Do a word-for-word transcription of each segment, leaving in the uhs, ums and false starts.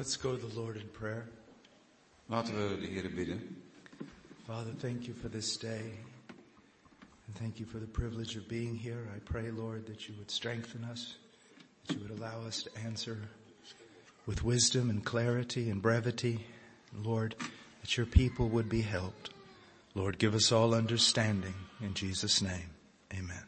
Let's go to the Lord in prayer. Laten we de Heere bidden. Father, thank you for this day. And thank you for the privilege of being here. I pray, Lord, that you would strengthen us, that you would allow us to answer with wisdom and clarity and brevity. Lord, that your people would be helped. Lord, give us all understanding. In Jesus' name, amen.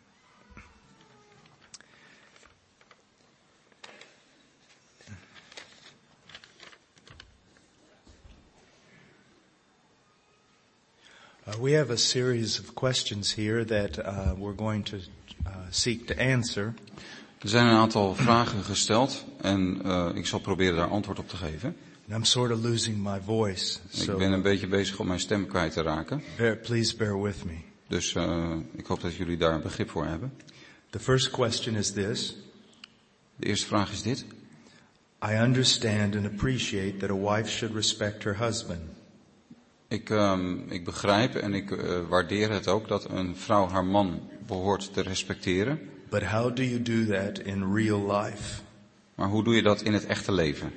Uh, we have a series of questions here that uh, we're going to uh, seek to answer. Er zijn een aantal vragen gesteld en uh, ik zal proberen daar antwoord op te geven. And I'm sort of losing my voice. So ik ben een beetje bezig om mijn stem kwijt te raken. Bear, please bear with me. Dus uh, ik hoop dat jullie daar begrip voor hebben. The first question is this. De eerste vraag is dit. I understand and appreciate that a wife should respect her husband. Ik, um, ik begrijp en ik uh, waardeer het ook dat een vrouw haar man behoort te respecteren. But how do you do that in real life? Maar hoe doe je dat in het echte leven?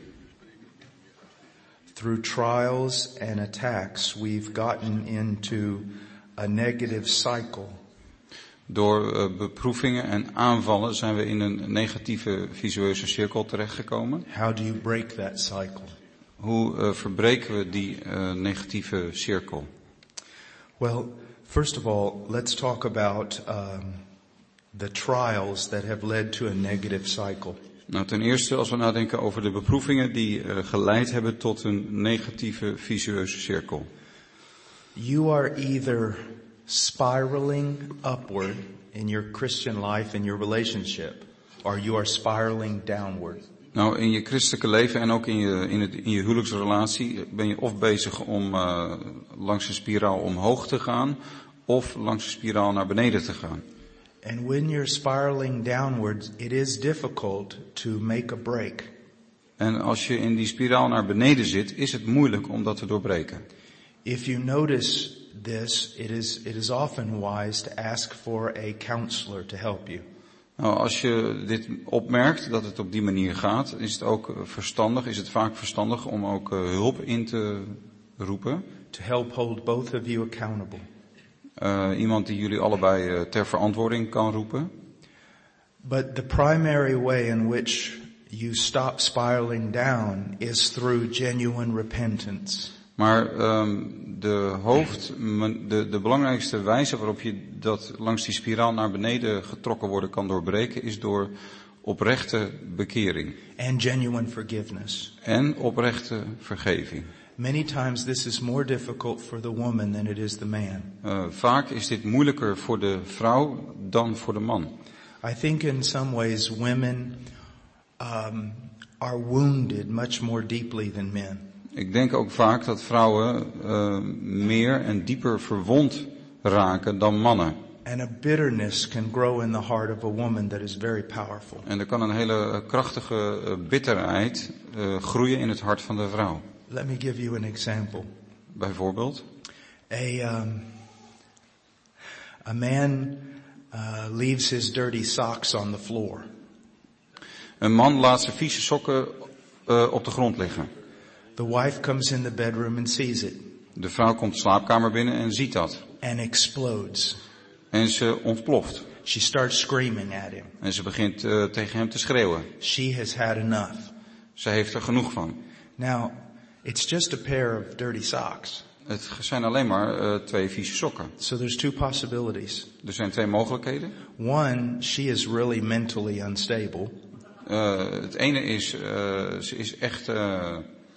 Through trials and attacks, we've gotten into a negative cycle. Door uh, beproevingen en aanvallen zijn we in een negatieve visueuze cirkel terechtgekomen. How do you break that cycle? Hoe uh, verbreken we die uh, negatieve cirkel? Well, first of all, let's talk about um, the trials that have led to a negative cycle. Nou, ten eerste, als we nadenken over de beproevingen die uh, geleid hebben tot een negatieve visueuze cirkel. You are either spiraling upward in your Christian life, in your relationship, or you are spiraling downward. Nou, in je christelijke leven en ook in je, in, het, in je huwelijksrelatie ben je of bezig om uh, langs een spiraal omhoog te gaan, of langs een spiraal naar beneden te gaan. And when you're spiraling downwards, it is difficult to make a break. En als je in die spiraal naar beneden zit, is het moeilijk om dat te doorbreken. If you notice this, it is, it is often wise to ask for a counselor to help you. Nou, als je dit opmerkt, dat het op die manier gaat, is het ook verstandig, is het vaak verstandig om ook uh, hulp in te roepen. To help hold both of you accountable. Uh, iemand die jullie allebei uh, ter verantwoording kan roepen. But the primary way in which you stop spiraling down is through genuine repentance. Maar um, de hoofd, de, de belangrijkste wijze waarop je dat langs die spiraal naar beneden getrokken worden kan doorbreken, is door oprechte bekering. And genuine forgiveness. En oprechte vergeving. Many times this is more difficult for the woman than it is the man. Uh, vaak is dit moeilijker voor de vrouw dan voor de man. I think in some ways women um, are wounded much more deeply than men. Ik denk ook vaak dat vrouwen uh, meer en dieper verwond raken dan mannen. And a bitterness can grow in the heart of a woman that is very powerful. En er kan een hele krachtige uh, bitterheid uh, groeien in het hart van de vrouw. Let me give you an example. Bijvoorbeeld? A, um, a man uh, leaves his dirty socks on the floor. Een man laat zijn vieze sokken uh, op de grond liggen. The wife comes in the bedroom and sees it. De vrouw komt de slaapkamer binnen en ziet dat. And explodes. En ze ontploft. She starts screaming at him. En ze begint uh, tegen hem te schreeuwen. She has had enough. Ze heeft er genoeg van. Now, it's just a pair of dirty socks. Het zijn alleen maar uh, twee vieze sokken. So there's two possibilities. Er zijn twee mogelijkheden. One, she is really mentally unstable. Uh, het ene is, uh, ze is echt uh,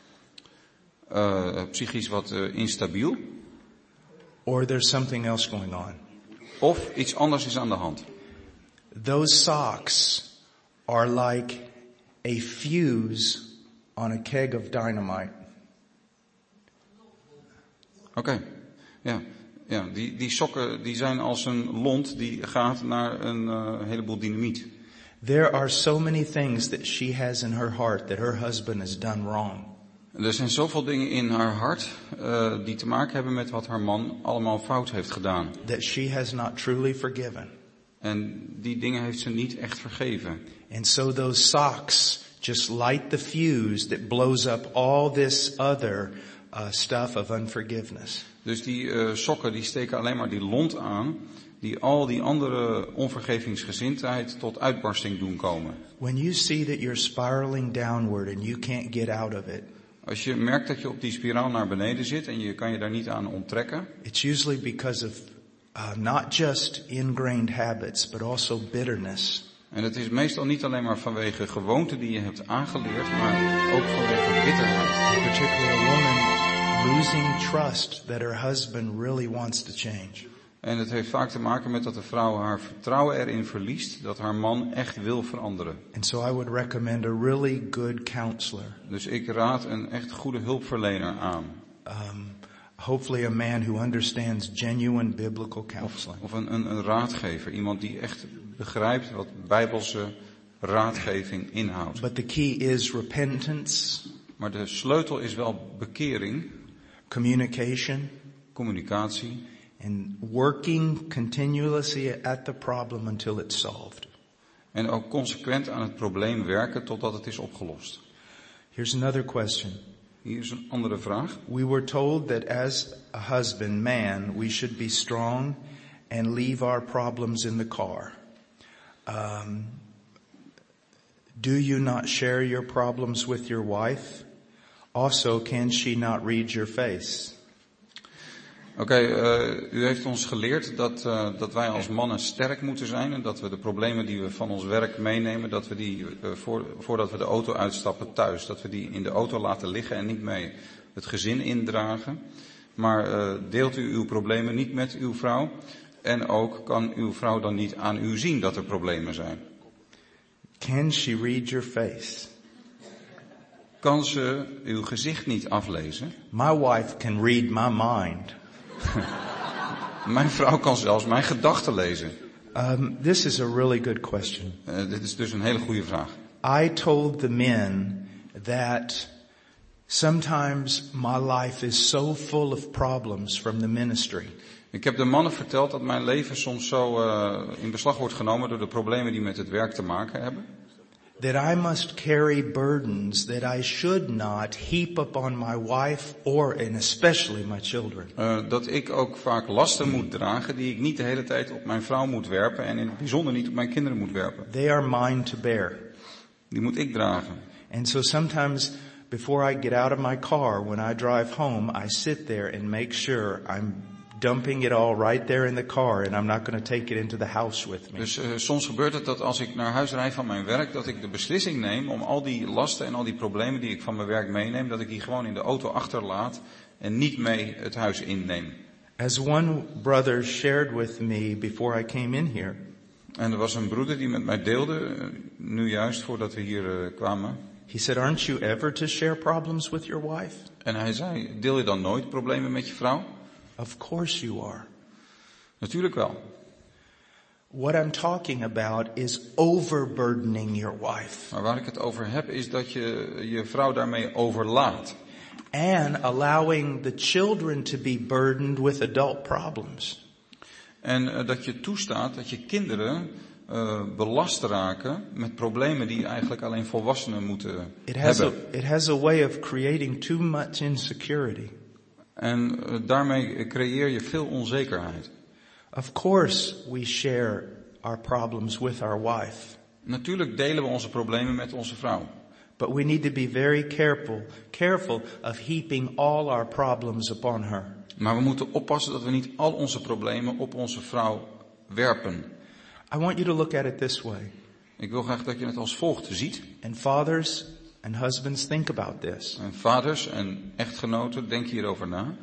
uh, psychisch wat uh, instabiel. Or there's something else going on. Of iets anders is aan de hand. Those socks are like a fuse on a keg of dynamite. Oké, okay. ja. ja die, die sokken die zijn als een lont die gaat naar een uh, heleboel dynamiet. There are so many things that she has in her heart that her husband has done wrong. Er zijn zoveel dingen in haar hart uh, die te maken hebben met wat haar man allemaal fout heeft gedaan. That she has not truly forgiven. En die dingen heeft ze niet echt vergeven. And so those socks just light the fuse that blows up all this other uh, stuff of unforgiveness. Dus die uh, sokken die steken alleen maar die lont aan, die al die andere onvergevingsgezindheid tot uitbarsting doen komen. When you see that you're spiraling downward and you can't get out of it, Als je merkt dat je op die spiraal naar beneden zit en je kan je daar niet aan onttrekken, it's usually because of uh, not just ingrained habits, but also bitterness. en het is meestal niet alleen maar vanwege gewoonten die je hebt aangeleerd, maar ook vanwege bitterheid. Particularly a woman losing trust that her husband really wants to change. En het heeft vaak te maken met dat de vrouw haar vertrouwen erin verliest dat haar man echt wil veranderen. And so I would recommend a really good counselor. Dus ik raad een echt goede hulpverlener aan. Um, hopefully a man who understands genuine biblical counseling. Of een, een, een raadgever, iemand die echt begrijpt wat bijbelse raadgeving inhoudt. But the key is repentance, Maar de sleutel is wel bekering, communication, communicatie and working continuously at the problem until it's solved. en ook consequent aan het probleem werken totdat het is opgelost. Here's another question. Hier is een andere vraag. We were told that as a husband, man, we should be strong and leave our problems in the car. Um, do you not share your problems with your wife? Also, can she not read your face? Oké, okay, uh, u heeft ons geleerd dat, uh, dat wij als mannen sterk moeten zijn en dat we de problemen die we van ons werk meenemen, dat we die uh, voor, voordat we de auto uitstappen thuis, dat we die in de auto laten liggen en niet mee het gezin indragen. Maar uh, deelt u uw problemen niet met uw vrouw en ook kan uw vrouw dan niet aan u zien dat er problemen zijn. Can she read your face? Kan ze uw gezicht niet aflezen? My wife can read my mind. Mijn vrouw kan zelfs mijn gedachten lezen. Um, this is a really good question. Uh, dit is dus een hele goede vraag. I told the men that sometimes my life is so full of problems from the ministry. Ik heb de mannen verteld dat mijn leven soms zo uh, in beslag wordt genomen door de problemen die met het werk te maken hebben. That I must carry burdens that I should not heap upon my wife or and especially my children. Uh, dat ik ook vaak lasten moet dragen die ik niet de hele tijd op mijn vrouw moet werpen en in het bijzonder niet op mijn kinderen moet werpen. They are mine to bear. Die moet ik dragen. And so sometimes before I get out of my car, when I drive home, I sit there and make sure I'm dumping it all right there in the car and I'm not going to take it into the house with me. Dus uh, soms gebeurt het dat als ik naar huis rijd van mijn werk, dat ik de beslissing neem om al die lasten en al die problemen die ik van mijn werk meeneem, dat ik die gewoon in de auto achterlaat en niet mee het huis inneem. As one brother shared with me before I came in here. En er was een broeder die met mij deelde, uh, nu juist voordat we hier uh, kwamen. He said, aren't you ever to share problems with your wife? En hij zei, deel je dan nooit problemen met je vrouw? Of course you are. Natuurlijk wel. What I'm talking about is overburdening your wife. Maar waar ik het over heb is dat je je vrouw daarmee overlaat. And allowing the children to be burdened with adult problems. En uh, dat je toestaat dat je kinderen uh, belast raken met problemen die eigenlijk alleen volwassenen moeten It has hebben. a, it has a way of creating too much insecurity. En uh, daarmee creëer je veel onzekerheid. Of course we share our problems with our wife. Natuurlijk delen we onze problemen met onze vrouw. But we need to be very careful, careful of heaping all our problems upon her. Maar we moeten oppassen dat we niet al onze problemen op onze vrouw werpen. I want you to look at it this way. Ik wil graag dat je het als volgt ziet. And fathers and husbands, think about this. En vaders en echtgenoten, denk hierover na.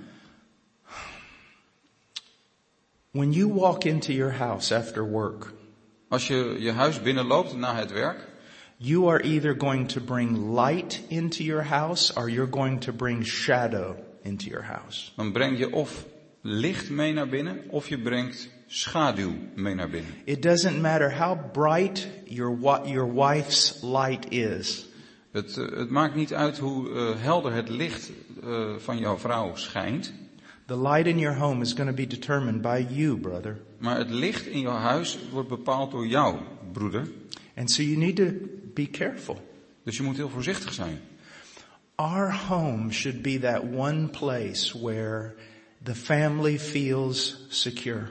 When you walk into your house after work, Als je je huis binnenloopt na het werk, you are either going to bring light into your house or you're going to bring shadow into your house. dan breng je of licht mee naar binnen, of je brengt schaduw mee naar binnen. It doesn't matter how bright your your wife's light is. Het, uh, het maakt niet uit hoe uh, helder het licht uh, van jouw vrouw schijnt. The light in your home is going to be determined by you, brother. Maar het licht in jouw huis wordt bepaald door jou, broeder. And so you need to be careful. Dus je moet heel voorzichtig zijn. Our home should be that one place where the family feels secure.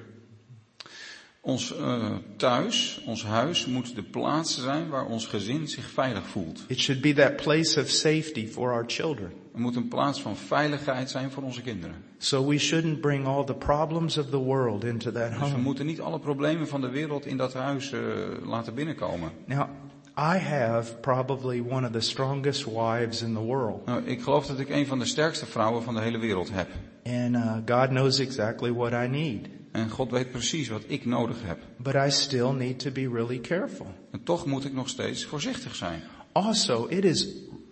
Ons uh, thuis, ons huis moet de plaats zijn waar ons gezin zich veilig voelt. It should be that place of safety for our children. Het moet een plaats van veiligheid zijn voor onze kinderen. So we shouldn't bring all the problems of the world into that Dus we home. moeten niet alle problemen van de wereld in dat huis uh, laten binnenkomen. Now, I have probably one of the strongest wives in the world. Nou, ik geloof dat ik een van de sterkste vrouwen van de hele wereld heb. And uh, God knows exactly what I need. En God weet precies wat ik nodig heb. But I still need to be really careful. En toch moet ik nog steeds voorzichtig zijn. Also, it is,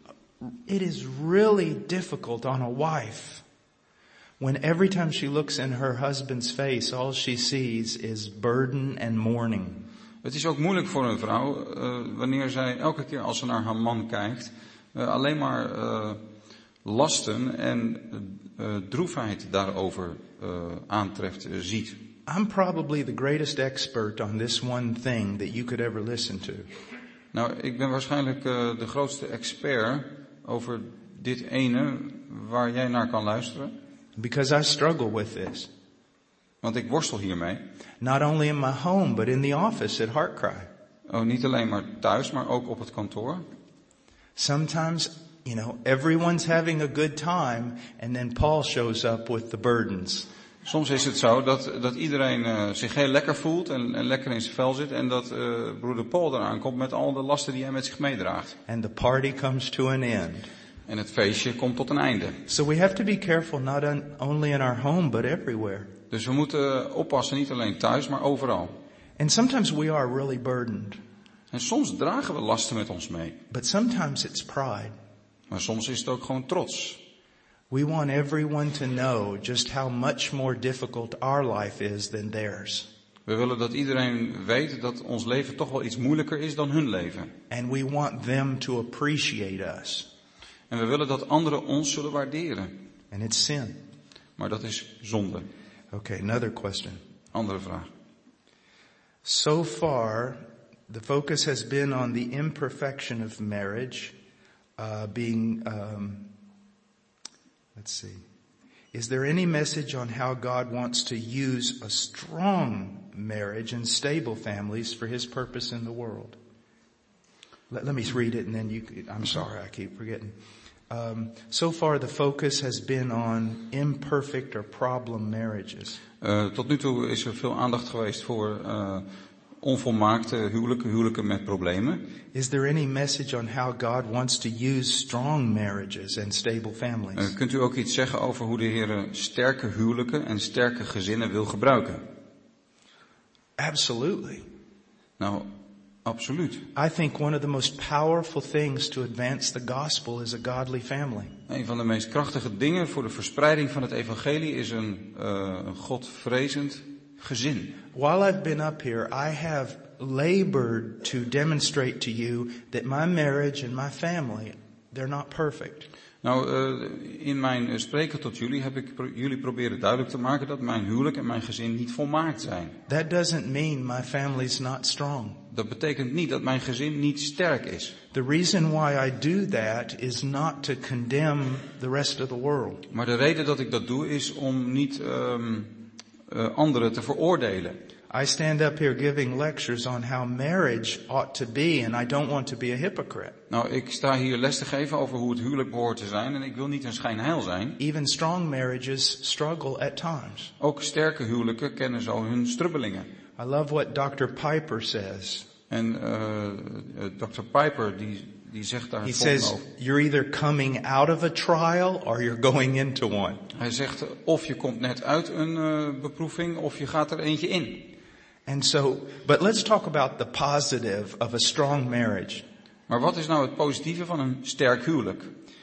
it is really difficult on a wife when every time she looks in her husband's face, all she sees is burden and mourning. Het is ook moeilijk voor een vrouw uh, wanneer zij elke keer als ze naar haar man kijkt uh, alleen maar uh, lasten en uh, droefheid daarover uh, aantreft, uh, ziet. I'm probably the greatest expert on this one thing that you could ever listen to. Nou, ik ben waarschijnlijk uh, de grootste expert over dit ene waar jij naar kan luisteren. Because I struggle with this. Want ik worstel hiermee. Not only in my home, but in the office at Heartcry. Oh, niet alleen maar thuis, maar ook op het kantoor. Sometimes, you know, everyone's having a good time and then Paul shows up with the burdens. Soms is het zo dat, dat iedereen uh, zich heel lekker voelt en, en lekker in zijn vel zit en dat uh, broeder Paul eraan komt met al de lasten die hij met zich meedraagt. And the party comes to an end. En het feestje komt tot een einde. So we have to be careful not on, only in our home, but everywhere. Dus we moeten oppassen, niet alleen thuis, maar overal. And sometimes we are really burdened. En soms dragen we lasten met ons mee. But sometimes it's pride. Maar soms is het ook gewoon trots. We want everyone to know just how much more difficult our life is than theirs. We willen dat iedereen weet dat ons leven toch wel iets moeilijker is dan hun leven. And we want them to appreciate us. En we willen dat anderen ons zullen waarderen. And it's sin. Maar dat is zonde. Okay, another question. Andere vraag. So far, the focus has been on the imperfection of marriage, uh, being, um, let's see. Is there any message on how God wants to use a strong marriage and stable families for His purpose in the world? Let, let me read it and then you, I'm sorry, I keep forgetting. Um, so far the focus has been on imperfect or problem marriages. Uh, tot nu toe is er veel aandacht geweest voor uh, onvolmaakte huwelijken, huwelijken met problemen. Is there any message on how God wants to use strong marriages and stable families? Uh, kunt u ook iets zeggen over hoe de Heer sterke huwelijken en sterke gezinnen wil gebruiken? Absolutely. Nou, absoluut. I think one of the most powerful things to advance the gospel is a godly family. Een van de meest krachtige dingen voor de verspreiding van het evangelie is een, uh, een godvrezend gezin. While I've been up here, I have labored to demonstrate to you that my marriage and my family, they're not perfect. Nou, uh, in mijn spreken tot jullie heb ik pro- jullie proberen duidelijk te maken dat mijn huwelijk en mijn gezin niet volmaakt zijn. That doesn't mean my family's not strong. Dat betekent niet dat mijn gezin niet sterk is. The reason why I do that is not to condemn the rest of the world. Maar de reden dat ik dat doe is om niet um, uh, anderen te veroordelen. I stand up here giving lectures on how marriage ought to be, and I don't want to be a hypocrite. Nou, ik sta hier les te geven over hoe het huwelijk behoort te zijn en ik wil niet een schijnheil zijn. Even strong marriages struggle at times. Ook sterke huwelijken kennen zo hun strubbelingen. I love what doctor Piper says. En uh, dokter Piper die, die zegt daar He het volgende says, over. you're either coming out of a trial or you're going into one. Hij zegt of je komt net uit een uh, beproeving of je gaat er eentje in. And so, but let's talk about the positive of a strong marriage. Maar wat is nou het positieve van een sterk huwelijk?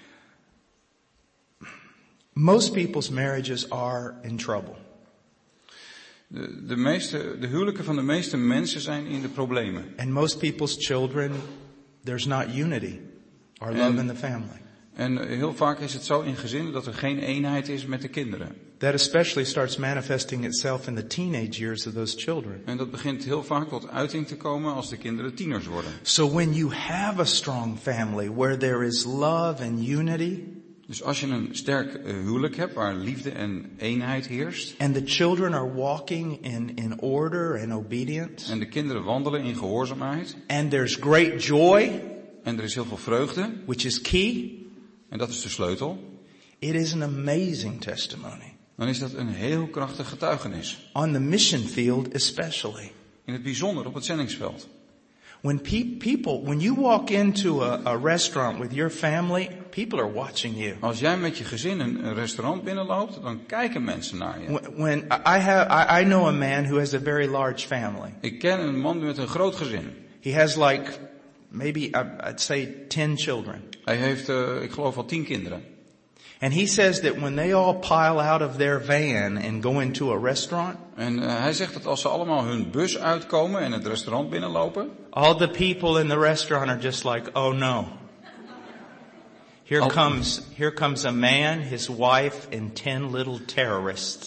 Most people's marriages are in trouble. De, de, meeste, de huwelijken van de meeste mensen zijn in de problemen. And most people's children, there's not unity or love En- in the family. En heel vaak is het zo in gezinnen dat er geen eenheid is met de kinderen. That especially starts manifesting itself in the teenage years of those children. En dat begint heel vaak tot uiting te komen als de kinderen tieners worden. So when you have a strong family where there is love and unity, Dus als je een sterk huwelijk hebt waar liefde en eenheid heerst. and the children are walking in, in order and obedience, En de kinderen wandelen in gehoorzaamheid. and there's great joy, En er is heel veel vreugde. which is key, En dat is de sleutel. it is an amazing testimony. Dan is dat een heel krachtig getuigenis. On the mission field especially. In het bijzonder op het zendingsveld. When pe- people, when you walk into a, a restaurant with your family, people are watching you. Als jij met je gezin een, een restaurant binnenloopt, dan kijken mensen naar je. When, when I have, I, I know a man who has a very large family. Ik ken een man met een groot gezin. He has like, maybe I'd say ten children. Hij heeft, uh, ik geloof al tien kinderen. And he says that when they all pile out of their van and go into a restaurant, En uh, hij zegt dat als ze allemaal hun bus uitkomen en het restaurant binnenlopen, all the people in the restaurant are just like, oh no. Here Al- comes, here comes a man, his wife, and ten little terrorists.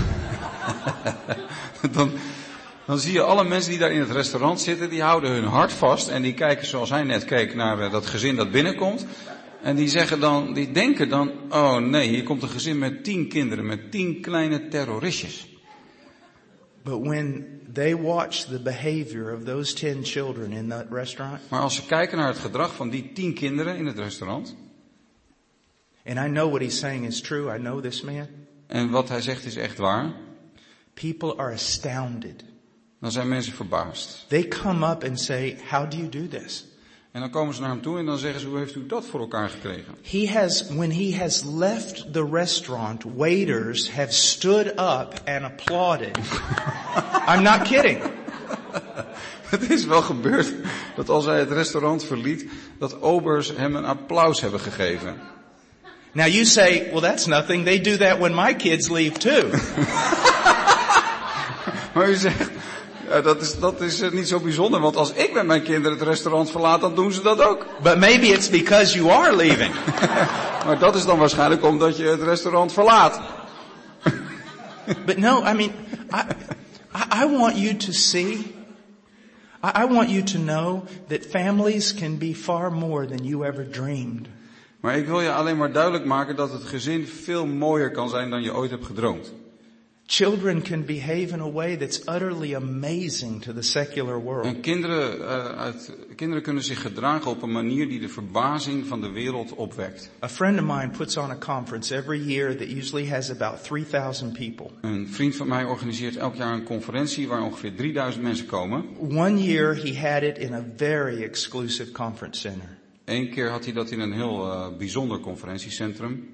dan, dan zie je alle mensen die daar in het restaurant zitten, die houden hun hart vast en die kijken zoals hij net keek naar uh, dat gezin dat binnenkomt. En die zeggen dan, die denken dan, oh nee, hier komt een gezin met tien kinderen, met tien kleine terroristjes. But when they watch the behavior of those ten children in that restaurant, Maar als ze kijken naar het gedrag van die tien kinderen in het restaurant, and I know what he's saying is true, I know this man, en wat hij zegt is echt waar, people are astounded. dan zijn mensen verbaasd. They come up and say, how do you do this? En dan komen ze naar hem toe en dan zeggen ze, hoe heeft u dat voor elkaar gekregen? He has, when he has left the restaurant, waiters have stood up and applauded. I'm not kidding. Het is wel gebeurd dat als hij het restaurant verliet, dat obers hem een applaus hebben gegeven. Now you say, well that's nothing, they do that when my kids leave too. Maar u zegt, ja, dat is, dat is uh, niet zo bijzonder, want als ik met mijn kinderen het restaurant verlaat, dan doen ze dat ook. But maybe it's because you are leaving. Maar dat is dan waarschijnlijk omdat je het restaurant verlaat. But no, I mean, I, I, I want you to see, I, I want you to know that families can be far more than you ever dreamed. Maar ik wil je alleen maar duidelijk maken dat het gezin veel mooier kan zijn dan je ooit hebt gedroomd. Children can behave in a way that's utterly amazing to the secular world. En kinderen, uh, uit, kinderen kunnen zich gedragen op een manier die de verbazing van de wereld opwekt. A friend of mine puts on a conference every year that usually has about three thousand people. Een vriend van mij organiseert elk jaar een conferentie waar ongeveer drieduizend mensen komen. One year he had it in a very exclusive conference center. Eén keer had hij dat in een heel uh, bijzonder conferentiecentrum.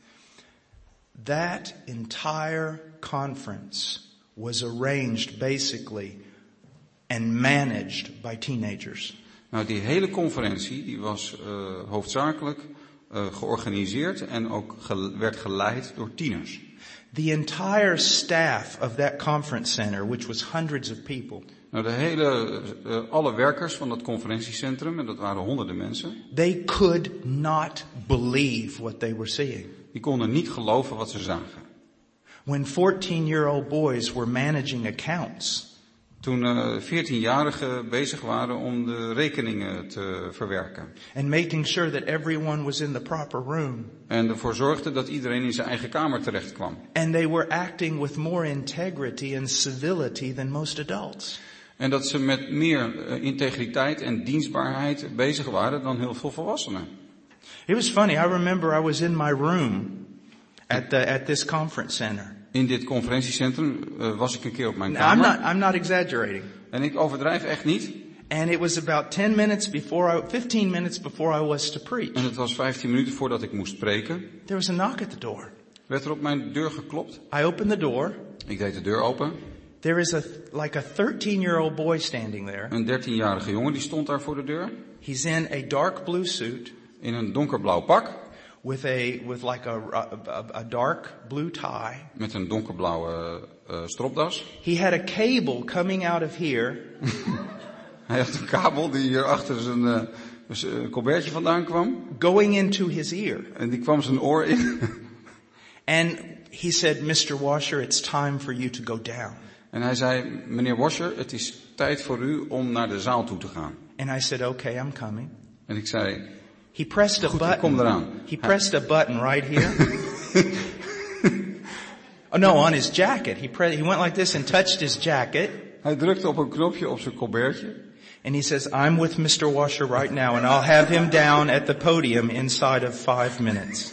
That entire conference was arranged basically and managed by teenagers. Nou, die hele conferentie die was uh, hoofdzakelijk uh, georganiseerd en ook ge- werd geleid door tieners. The entire staff of that conference center, which was hundreds of people, Nou, de hele, uh, alle werkers van dat conferentiecentrum, en dat waren honderden mensen, they could not believe what they were seeing. die konden niet geloven wat ze zagen. When fourteen-year-old boys were managing accounts, Toen uh, veertienjarigen bezig waren om de rekeningen te verwerken. and making sure that everyone was in the proper room, En ervoor zorgden dat iedereen in zijn eigen kamer terecht kwam. and they were acting with more integrity and civility than most adults. En dat ze met meer uh, integriteit en dienstbaarheid bezig waren dan heel veel volwassenen. It was funny. I remember I was in my room at the at this conference center. In dit conferentiecentrum uh, was ik een keer op mijn Now, I'm kamer. not I'm not exaggerating. En ik overdrijf echt niet. And it was about ten minutes before I, fifteen minutes before I was to En preach. het was vijftien minuten voordat ik moest spreken. There was a knock at the door. Werd er op mijn deur geklopt. I opened the door. Ik deed de deur open. There is a like a thirteen-year-old boy standing there. Een dertienjarige jongen die stond daar voor de deur. He's in a dark blue suit In een donkerblauw pak. with a with like a a, a dark blue tie. Met een donkerblauwe uh, stropdas. He had a cable coming out of here. Hij had een kabel die hier achter zijn, uh, uh, colbertje vandaan kwam. going into his ear. En die kwam zijn oor in. And he said, Mister Washer, it's time for you to go down. En hij zei, meneer Washer, het is tijd voor u om naar de zaal toe te gaan. And I said, okay, I'm coming. En ik zei, He pressed a goed, ik kom button. eraan. He pressed a button right here. Oh no, on his jacket. He pre- he went like this and touched his jacket. Hij drukte op een knopje op zijn colbertje. And he says, I'm with Mister Washer right now and I'll have him down at the podium inside of five minutes.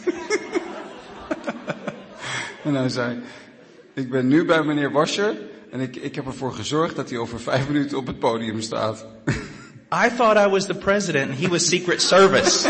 En hij zei, ik ben nu bij meneer Washer en ik, ik heb ervoor gezorgd dat hij over vijf minuten op het podium staat. I thought I was the president and he was Secret Service.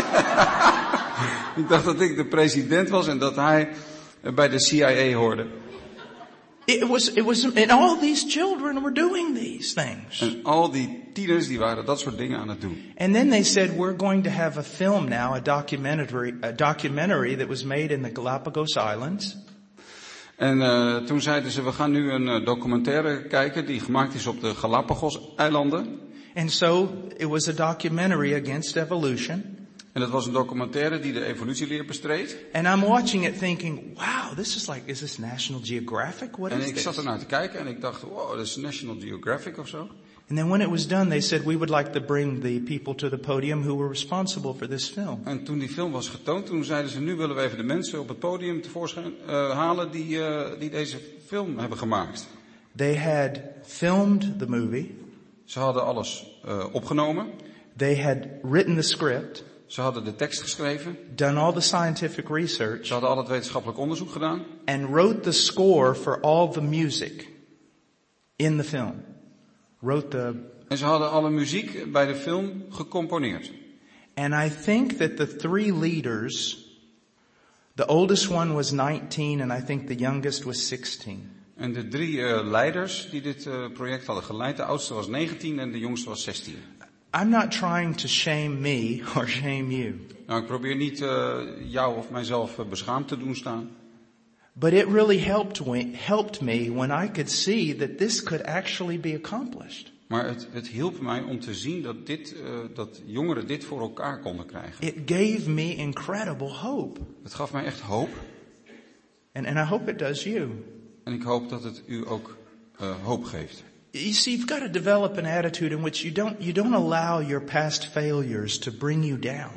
Ik dacht dat ik de president was en dat hij bij de C I A hoorde. It was, it was, and all these children were doing these things. En al die tieners die waren dat soort dingen aan het doen. And then they said, we're going to have a film now, a documentary, a documentary that was made in the Galapagos Islands. En uh, toen zeiden ze, we gaan nu een uh, documentaire kijken die gemaakt is op de Galapagos-eilanden. And so it was a documentary against evolution. En dat was een documentaire die de evolutieleer bestreed. And I'm watching it thinking, wow, this is like, is this National Geographic? What En is ik this? zat ernaar te kijken en ik dacht, wow, dat is National Geographic of zo. And then when it was done, they said, we would like to bring the people to the podium who were responsible for this film. En toen die film was getoond, toen zeiden ze, nu willen we even de mensen op het podium tevoorschijn uh, halen die, uh, die deze film hebben gemaakt. They had filmed the movie. Ze hadden alles uh, opgenomen. They had written the script. Ze hadden de tekst geschreven. Done all the scientific research. Ze hadden al het wetenschappelijk onderzoek gedaan. And wrote the score for all the music in the film. Wrote the... En ze hadden alle muziek bij de film gecomponeerd. And I think that the three leaders, the oldest one was nineteen and I think the youngest was sixteen. En de drie uh, leiders die dit uh, project hadden geleid, de oudste was negentien en de jongste was zestien. I'm not trying to shame me or shame you. Nou, ik probeer niet uh, jou of mijzelf uh, beschaamd te doen staan. But it really helped me, helped me when I could see that this could actually be accomplished. Maar het, het hielp mij om te zien dat, dit, uh, dat jongeren dit voor elkaar konden krijgen. It gave me incredible hope. Het gaf mij echt hoop. And, and I hope it does you. En ik hoop dat het u ook uh, hoop geeft. You see, you've got to develop an attitude in which you don't, you don't allow your past failures to bring you down.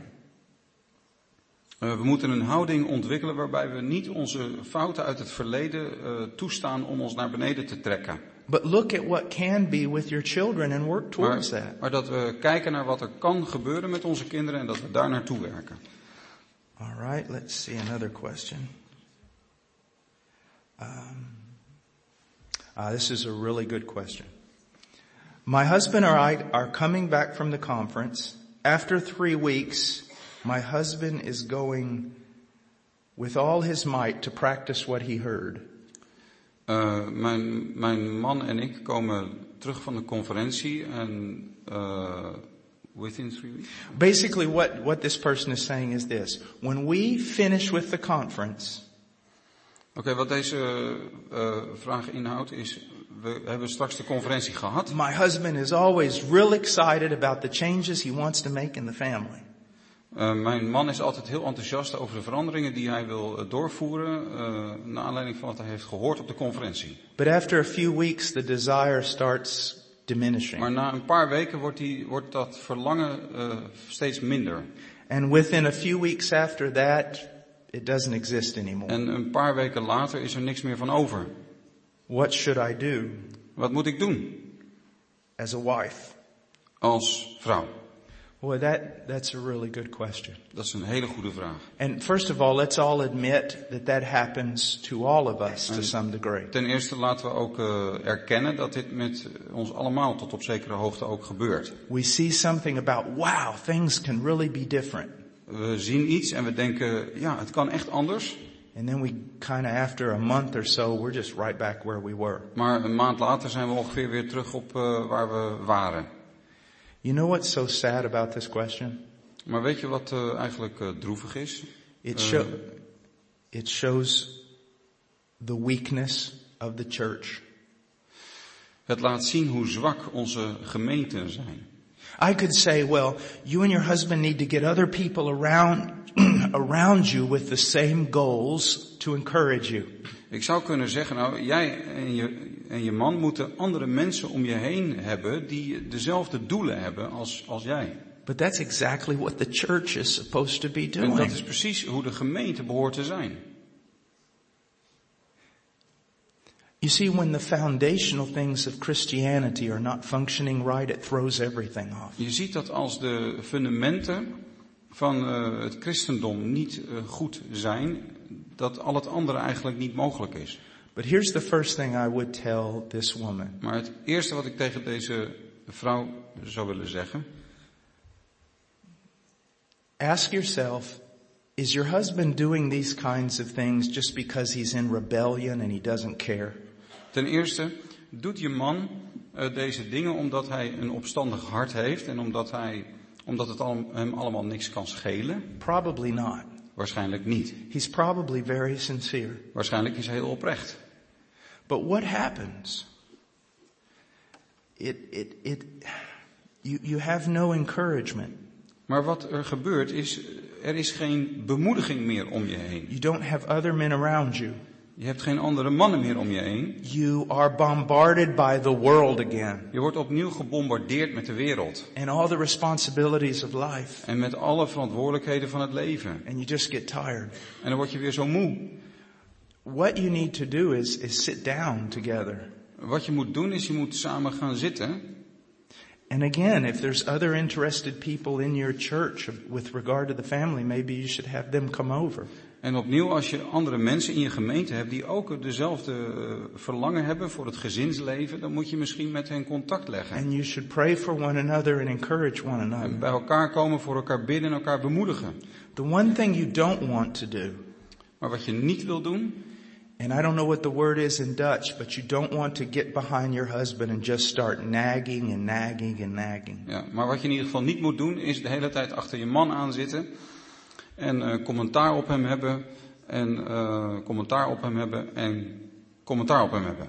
Uh, we moeten een houding ontwikkelen waarbij we niet onze fouten uit het verleden uh, toestaan om ons naar beneden te trekken. But look at what can be with your children and work towards Maar, that. maar dat we kijken naar wat er kan gebeuren met onze kinderen en dat we daar naartoe werken. All right, let's see another question. Um, uh, this is a really good question. My husband or I are coming back from the conference. After three weeks, my husband is going with all his might to practice what he heard. Uh, mijn, mijn man en ik komen terug van de conferentie en uh, within three weeks. Basically what, what this person is saying is this. When we finish with the conference. Oké, okay, wat deze uh, vraag inhoudt is, we hebben straks de conferentie gehad. My husband is always real excited about the changes he wants to make in the family. Uh, mijn man is altijd heel enthousiast over de veranderingen die hij wil uh, doorvoeren, uh, naar aanleiding van wat hij heeft gehoord op de conferentie. But after a few weeks, the desire starts diminishing. Maar na een paar weken wordt, die, wordt dat verlangen uh, steeds minder. And within a few weeks after that, it doesn't exist anymore. En een paar weken later is er niks meer van over. What should I do? Wat moet ik doen? As a wife. Als vrouw. Well, that, that's a really good question. Dat is een hele goede vraag. And first of all, let's all admit that that happens to all of us to en some degree. Ten eerste laten we ook uh, erkennen dat dit met ons allemaal tot op zekere hoogte ook gebeurt. We see something about, wow, things can really be different. We zien iets en we denken, ja, het kan echt anders. And then we kind of after a month or so, we're just right back where we were. Maar een maand later zijn we ongeveer weer terug op uh, waar we waren. You know what's so sad about this question? Maar weet je wat uh, eigenlijk uh, droevig is? It, Uh, show, it shows the weakness of the church. Het laat zien hoe zwak onze gemeenten zijn. I could say, well, you and your husband need to get other people around, around you with the same goals to encourage you. Ik zou kunnen zeggen, nou, jij en je, en je man moeten andere mensen om je heen hebben die dezelfde doelen hebben als, als jij. But that's exactly what the church is supposed to be doing. En dat is precies hoe de gemeente behoort te zijn. You see, when the foundational things of Christianity are not functioning right, it throws everything off. Je ziet dat als de fundamenten van uh, het christendom niet uh, goed zijn, dat al het andere eigenlijk niet mogelijk is. But here's the first thing I would tell this woman. Maar het eerste wat ik tegen deze vrouw zou willen zeggen. Ask yourself, is your husband doing these kinds of things just because he's in rebellion and he doesn't care? Ten eerste, doet je man uh, deze dingen omdat hij een opstandig hart heeft en omdat, hij, omdat het al, hem allemaal niks kan schelen? Probably not. Waarschijnlijk niet. He's probably very sincere. Waarschijnlijk is hij heel oprecht. But what happens? It, it, it, you, you have no encouragement. Maar wat er gebeurt is, er is geen bemoediging meer om je heen. You don't have other men around you. Je hebt geen andere mannen meer om je heen. You are bombarded by the world again. Je wordt opnieuw gebombardeerd met de wereld. And all the responsibilities of life. En met alle verantwoordelijkheden van het leven. And you just get tired. En dan word je weer zo moe. What you need to do is, is sit down together. Wat je moet doen is, je moet samen gaan zitten. And again, if there's other interested people in your church with regard to the family, maybe you should have them come over. En opnieuw, als je andere mensen in je gemeente hebt die ook dezelfde uh, verlangen hebben voor het gezinsleven, dan moet je misschien met hen contact leggen. And you should pray for one another and encourage one another. En bij elkaar komen, voor elkaar bidden en elkaar bemoedigen. The one thing you don't want to do. Maar wat je niet wil doen. And I don't know what the word is in Dutch, but you don't want to get behind your husband and just start nagging and nagging and nagging. Ja, maar wat je in ieder geval niet moet doen, is de hele tijd achter je man aanzitten en uh, commentaar op hem hebben en uh, commentaar op hem hebben en commentaar op hem hebben.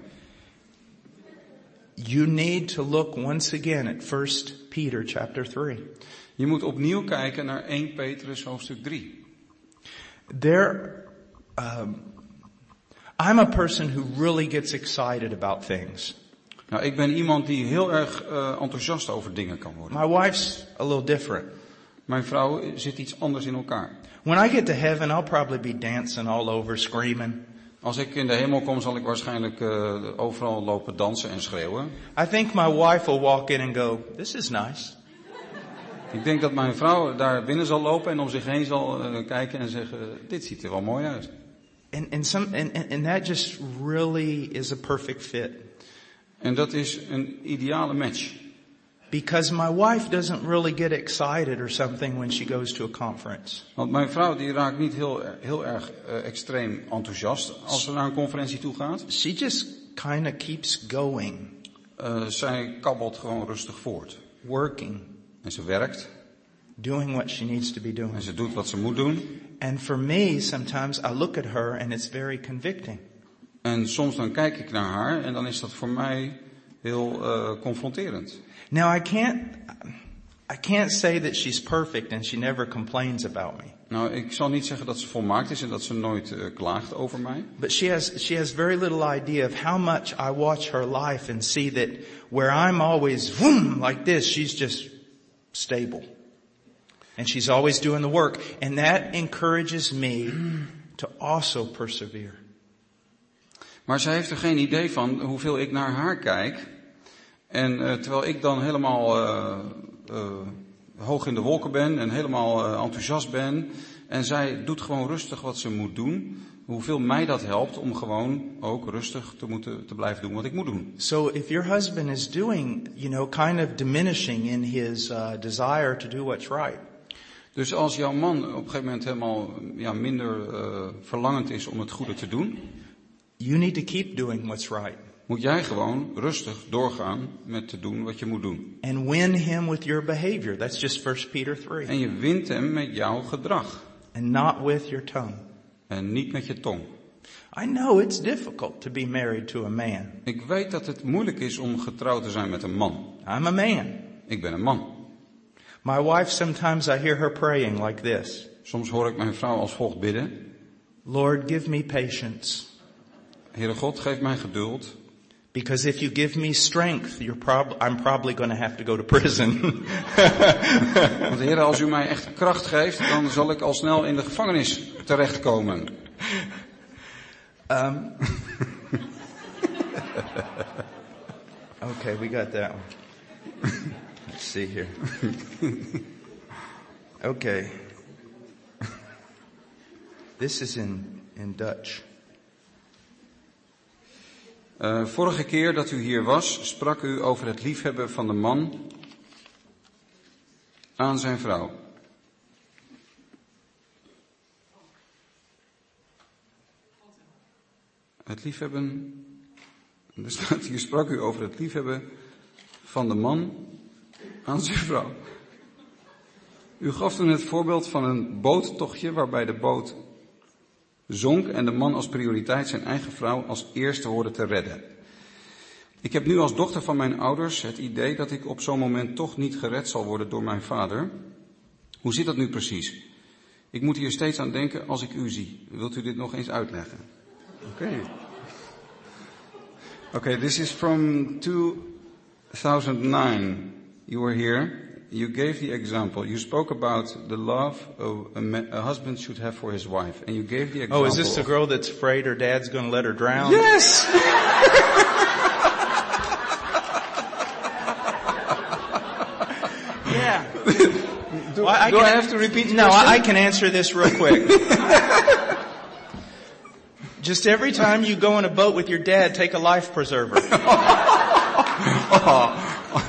You need to look once again at First Peter chapter three. Je moet opnieuw kijken naar Eerste Petrus hoofdstuk drie. There, um, I'm a person who really gets excited about things. Nou, ik ben iemand die heel erg uh, enthousiast over dingen kan worden. My wife's a little different. Mijn vrouw zit iets anders in elkaar. When I get to heaven, I'll probably be dancing all over, screaming. Als ik in de hemel kom, zal ik waarschijnlijk uh, overal lopen dansen en schreeuwen. I think my wife will walk in and go, "This is nice." Ik denk dat mijn vrouw daar binnen zal lopen en om zich heen zal uh, kijken en zeggen, dit ziet er wel mooi uit. And, and some, and, and that just really is a perfect fit. En dat is een ideale match. Because my wife doesn't really get excited or something when she goes to a conference. Want mijn vrouw die raakt niet heel, heel erg uh, extreem enthousiast als ze naar een conferentie toe gaat. She just kind of keeps going. Uh, zij kabbelt gewoon rustig voort. Working. En ze werkt. Doing what she needs to be doing. En ze doet wat ze moet doen. And for me, sometimes I look at her and it's very convicting. En soms dan kijk ik naar haar en dan is dat voor mij heel uh, confronterend. Now I can't, I can't say that she's perfect and she never complains about me. Nou, ik zal niet zeggen dat ze volmaakt is en dat ze nooit uh, klaagt over mij. But she has, she has very little idea of how much I watch her life and see that where I'm always vroom, like this, she's just stable. And she's always doing the work. And that encourages me to also persevere. Maar zij heeft er geen idee van hoeveel ik naar haar kijk. En uh, terwijl ik dan helemaal uh, uh, hoog in de wolken ben en helemaal uh, enthousiast ben. En zij doet gewoon rustig wat ze moet doen. Hoeveel mij dat helpt om gewoon ook rustig te moeten te blijven doen wat ik moet doen. So if your husband is doing, you know, kind of diminishing in his uh, desire to do what's right. Dus als jouw man op een gegeven moment helemaal ja, minder uh, verlangend is om het goede te doen. You need to keep doing what's right. Moet jij gewoon rustig doorgaan met te doen wat je moet doen. And win him with your behavior. That's just First Peter three. En je wint hem met jouw gedrag. And not with your tongue. En niet met je tong. I know it's difficult to be married to a man. Ik weet dat het moeilijk is om getrouwd te zijn met een man. I'm a man. Ik ben een man. My wife, sometimes I hear her praying like this. Soms hoor ik mijn vrouw als volgt bidden. Lord, give me patience. Heere God, geef mij geduld. Because if you give me strength, you're prob- I'm probably going to have to go to prison. Want Heere, als u mij echt kracht geeft, dan zal ik al snel in de gevangenis terechtkomen. Um, okay, we got that one. Let's see here. Okay. This is in, in Dutch. Uh, vorige keer dat u hier was, sprak u over het liefhebben van de man aan zijn vrouw. Het liefhebben, er staat hier, sprak u over het liefhebben van de man aan zijn vrouw. U gaf toen het voorbeeld van een boottochtje waarbij de boot zonk en de man als prioriteit zijn eigen vrouw als eerste hoorde te redden. Ik heb nu als dochter van mijn ouders het idee dat ik op zo'n moment toch niet gered zal worden door mijn vader. Hoe zit dat nu precies? Ik moet hier steeds aan denken als ik u zie. Wilt u dit nog eens uitleggen? Oké. Okay. Oké, okay, this is from two thousand nine. You were here. You gave the example. You spoke about the love a, ma- a husband should have for his wife. And you gave the example. Oh, is this the girl that's afraid her dad's going to let her drown? Yes! Yeah. do well, I, do can, I have to repeat the No, question? I, I can answer this real quick. Just every time you go in a boat with your dad, take a life preserver. oh.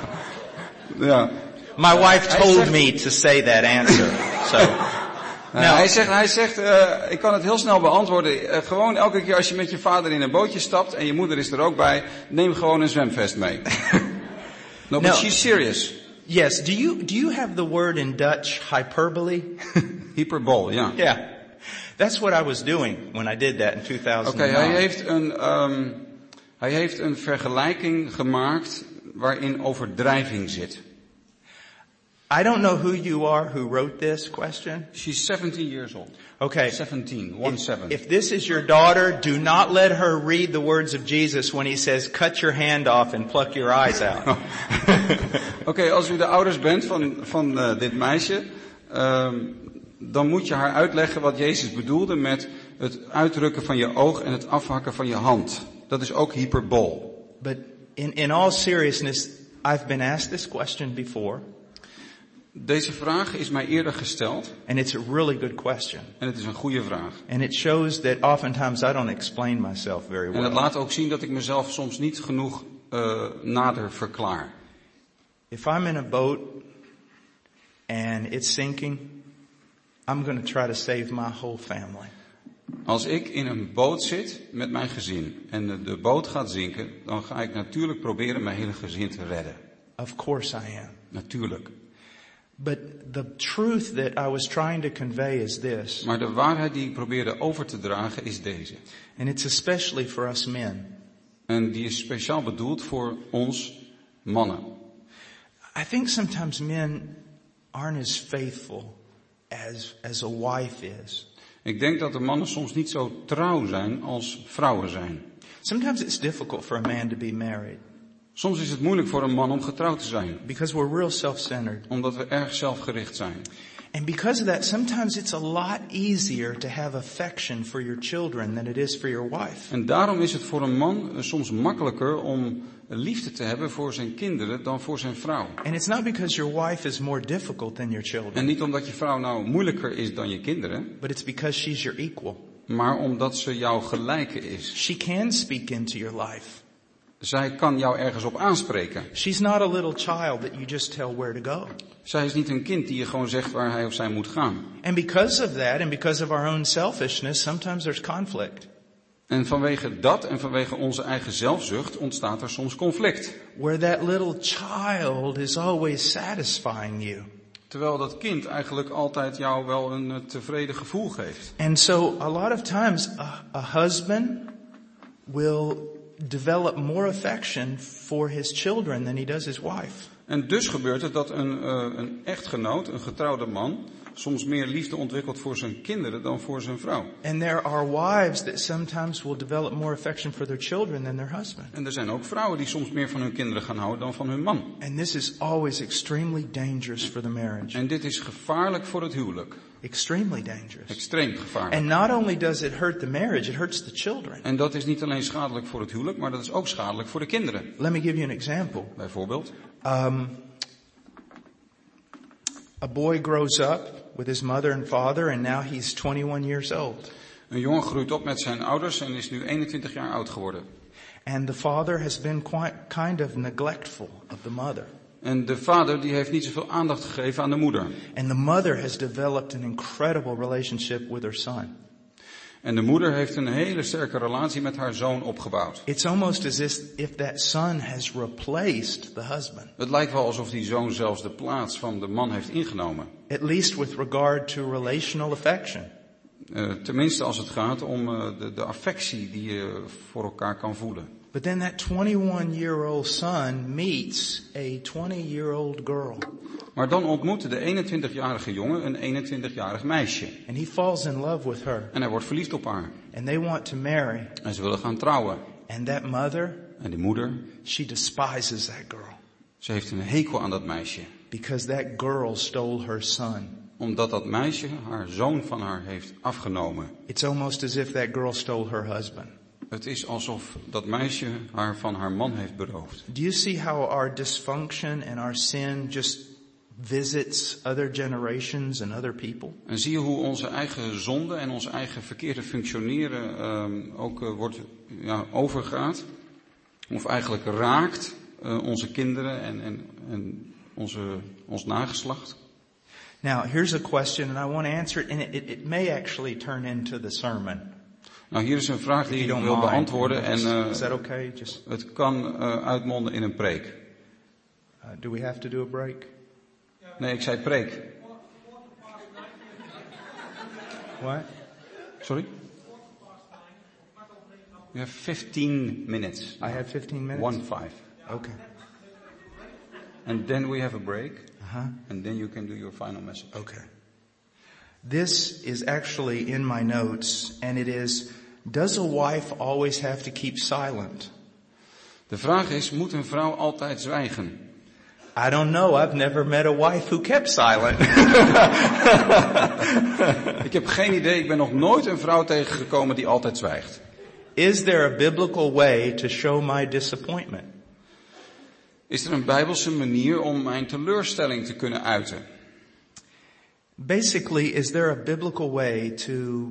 Ja. My wife told me to say that answer. So. Nou, hij zegt, hij zegt uh, ik kan het heel snel beantwoorden. Uh, gewoon elke keer als je met je vader in een bootje stapt en je moeder is er ook bij, neem gewoon een zwemvest mee. No, but no. she's serious. Yes. Do you do you have the word in Dutch hyperbole? Hyperbole, ja. Yeah. That's what I was doing when I did that in two thousand nine. Oké, okay, hij heeft een um, hij heeft een vergelijking gemaakt waarin overdrijving zit. I don't know who you are who wrote this question. She's seventeen years old. Okay. seventeen, one if, seven. If this is your daughter, do not let her read the words of Jesus when he says, cut your hand off and pluck your eyes out. Oké, okay, als u de ouders bent van, van uh, dit meisje, um, dan moet je haar uitleggen wat Jezus bedoelde met het uitdrukken van je oog en het afhakken van je hand. Dat is ook hyperbol. But in, in all seriousness, I've been asked this question before. Deze vraag is mij eerder gesteld. And it's a really good question. En het is een goede vraag. And it shows that oftentimes I don't explain myself very well. En het laat ook zien dat ik mezelf soms niet genoeg uh, nader verklaar. If I'm in a boat and it's sinking, I'm going to try to save my whole family. Als ik in een boot zit met mijn gezin en de, de boot gaat zinken, dan ga ik natuurlijk proberen mijn hele gezin te redden. Of course I am. Natuurlijk. But the truth that I was trying to convey is this. Maar de waarheid die ik probeerde over te dragen is deze. And it's especially for us men. En die is speciaal bedoeld voor ons mannen. I think sometimes men aren't as faithful as as a wife is. Ik denk dat de mannen soms niet zo trouw zijn als vrouwen zijn. Sometimes it's difficult for a man to be married. Soms is het moeilijk voor een man om getrouwd te zijn. Because we're real self-centered. Omdat we erg zelfgericht zijn. And because of that, sometimes it's a lot easier to have affection for your children than it is for your wife. En daarom is het voor een man soms makkelijker om liefde te hebben voor zijn kinderen dan voor zijn vrouw. And it's not because your wife is more difficult than your children. En niet omdat je vrouw nou moeilijker is dan je kinderen. But it's because she's your equal. Maar omdat ze jouw gelijke is. She can speak into your life. Zij kan jou ergens op aanspreken. She's not a little child that you just tell where to go. Zij is niet een kind die je gewoon zegt waar hij of zij moet gaan. And because of that and because of our own selfishness, sometimes there's conflict. En vanwege dat en vanwege onze eigen zelfzucht ontstaat er soms conflict. Where that little child is always satisfying you. Terwijl dat kind eigenlijk altijd jou wel een uh, tevreden gevoel geeft. And so a lot of times a, a husband will develop more affection for his children than he does his wife. En dus gebeurt het dat een, uh, een echtgenoot, een getrouwde man, soms meer liefde ontwikkelt voor zijn kinderen dan voor zijn vrouw. And there are wives that sometimes will develop more affection for their children than their husband. En er zijn ook vrouwen die soms meer van hun kinderen gaan houden dan van hun man. And this is always extremely dangerous for the marriage. En dit is gevaarlijk voor het huwelijk. Extremely dangerous. Extreem gevaarlijk. And not only does it hurt the marriage, it hurts the children. En dat is niet alleen schadelijk voor het huwelijk, maar dat is ook schadelijk voor de kinderen. Let me give you an example. Bijvoorbeeld. Um, a boy grows up with his mother and father, and now he's twenty-one years old. Een jongen groeit op met zijn ouders en is nu eenentwintig jaar oud geworden. And the father has been quite kind of neglectful of the mother. En de vader die heeft niet zoveel aandacht gegeven aan de moeder. And the mother has developed an incredible relationship with her son. En de moeder heeft een hele sterke relatie met haar zoon opgebouwd. It's almost as if, if that son has replaced the husband. Het lijkt wel alsof die zoon zelfs de plaats van de man heeft ingenomen. At least with regard to relational affection. Uh, tenminste als het gaat om uh, de, de affectie die je voor elkaar kan voelen. But then that twenty-one-year-old son meets a twenty-year-old girl. Maar dan ontmoette de eenentwintigjarige jongen een eenentwintigjarig meisje. And he falls in love with her. En hij wordt verliefd op haar. And they want to marry. En ze willen gaan trouwen. And that mother, En die moeder, she despises that girl. ze heeft een hekel aan dat meisje. Because that girl stole her son. Omdat dat meisje haar zoon van haar heeft afgenomen. It's almost as if that girl stole her husband. Het is alsof dat meisje haar van haar man heeft beroofd. Do you see how our dysfunction and our sin just visits other generations and other people? En zie je hoe onze eigen zonde en ons eigen verkeerde functioneren um, ook uh, wordt, ja, overgaat. Of eigenlijk raakt uh, onze kinderen en, en, en onze, ons nageslacht. Now, here's a question and I want to answer it, and it, it, it may actually turn into the sermon. Nou, hier is een vraag die ik wil mind. beantwoorden en uh, Is that okay? Just, het kan uh, uitmonden in een preek. uh, do we have to do a break? Nee, ik zei preek. What? Sorry? We have fifteen minutes. I have fifteen minutes? One five. Okay. And then we have a break. Uh-huh. And then you can do your final message. Okay. This is actually in my notes, and it is, does a wife always have to keep silent? De vraag is, moet een vrouw altijd zwijgen? I don't know. I've never met a wife who kept silent. Ik heb geen idee. Ik ben nog nooit een vrouw tegengekomen die altijd zwijgt. Is there a biblical way to show my disappointment? Is er een Bijbelse manier om mijn teleurstelling te kunnen uiten? Basically, is there a biblical way to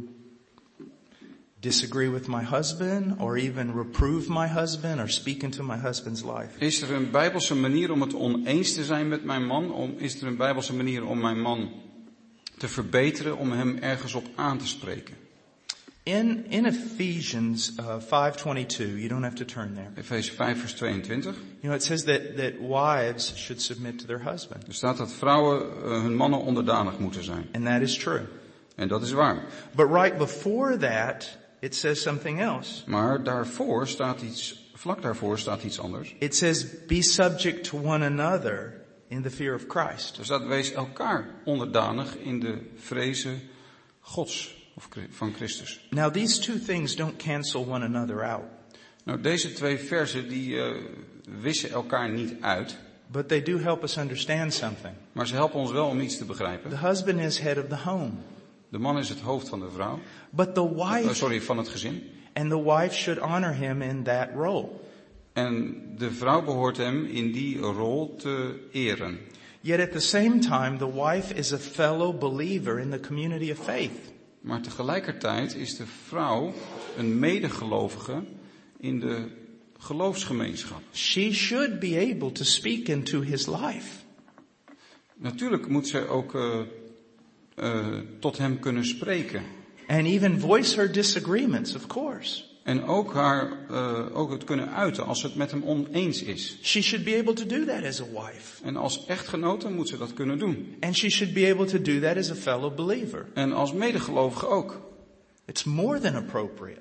disagree with my husband or even reprove my husband or speak into my husband's life? Is er een Bijbelse manier om het oneens te zijn met mijn man? Om, is er een Bijbelse manier om mijn man te verbeteren, om hem ergens op aan te spreken? In, in Ephesians uh, five twenty-two, you don't have to turn there. Efeze vijf vers tweeëntwintig. You know, it says that, that wives should submit to their husband. Er staat dat vrouwen uh, hun mannen onderdanig moeten zijn. And that is true. En dat is waar. But right before that, it says something else. Maar daarvoor staat iets, vlak daarvoor staat iets anders. It says, be subject to one another in the fear of Christ. Er staat, wees elkaar onderdanig in de vrezen Gods of van Christus. Now these two things don't cancel one another out. Nou, deze twee versen die uh, wissen elkaar niet uit. But they do help us understand something. Maar ze helpen ons wel om iets te begrijpen. The husband is head of the home. De man is het hoofd van de vrouw. But the wife, Uh, sorry, van het gezin. and the wife should honor him in that role. En de vrouw behoort hem in die rol te eren. Yet at the same time, the wife is a fellow believer in the community of faith. Maar tegelijkertijd is de vrouw een medegelovige in de geloofsgemeenschap. She should be able to speak into his life. Natuurlijk moet ze ook uh, uh, tot hem kunnen spreken. And even voice her disagreements, of course. En ook haar, uh, ook het kunnen uiten als ze het met hem oneens is. She should be able to do that as a wife. En als echtgenote moet ze dat kunnen doen. And she should be able to do that as a fellow believer. En als medegelovige ook. It's more than appropriate.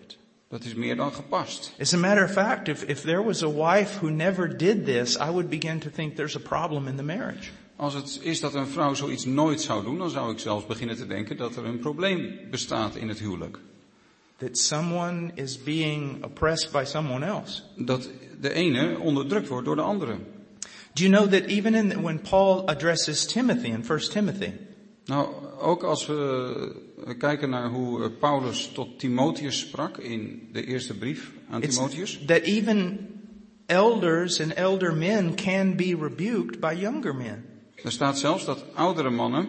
Dat is meer dan gepast. As a matter of fact, if, if there was a wife who never did this, I would begin to think there's a problem in the marriage. Als het is dat een vrouw zoiets nooit zou doen, dan zou ik zelfs beginnen te denken dat er een probleem bestaat in het huwelijk. That someone is being oppressed by someone else. Dat de ene onderdrukt wordt door de andere. Do you know that even in, when Paul addresses Timothy in First Timothy? Nou, ook als we kijken naar hoe Paulus tot Timotheus sprak in de eerste brief aan Timotheus. That even elders and elder men can be rebuked by younger men. Er staat zelfs dat oudere mannen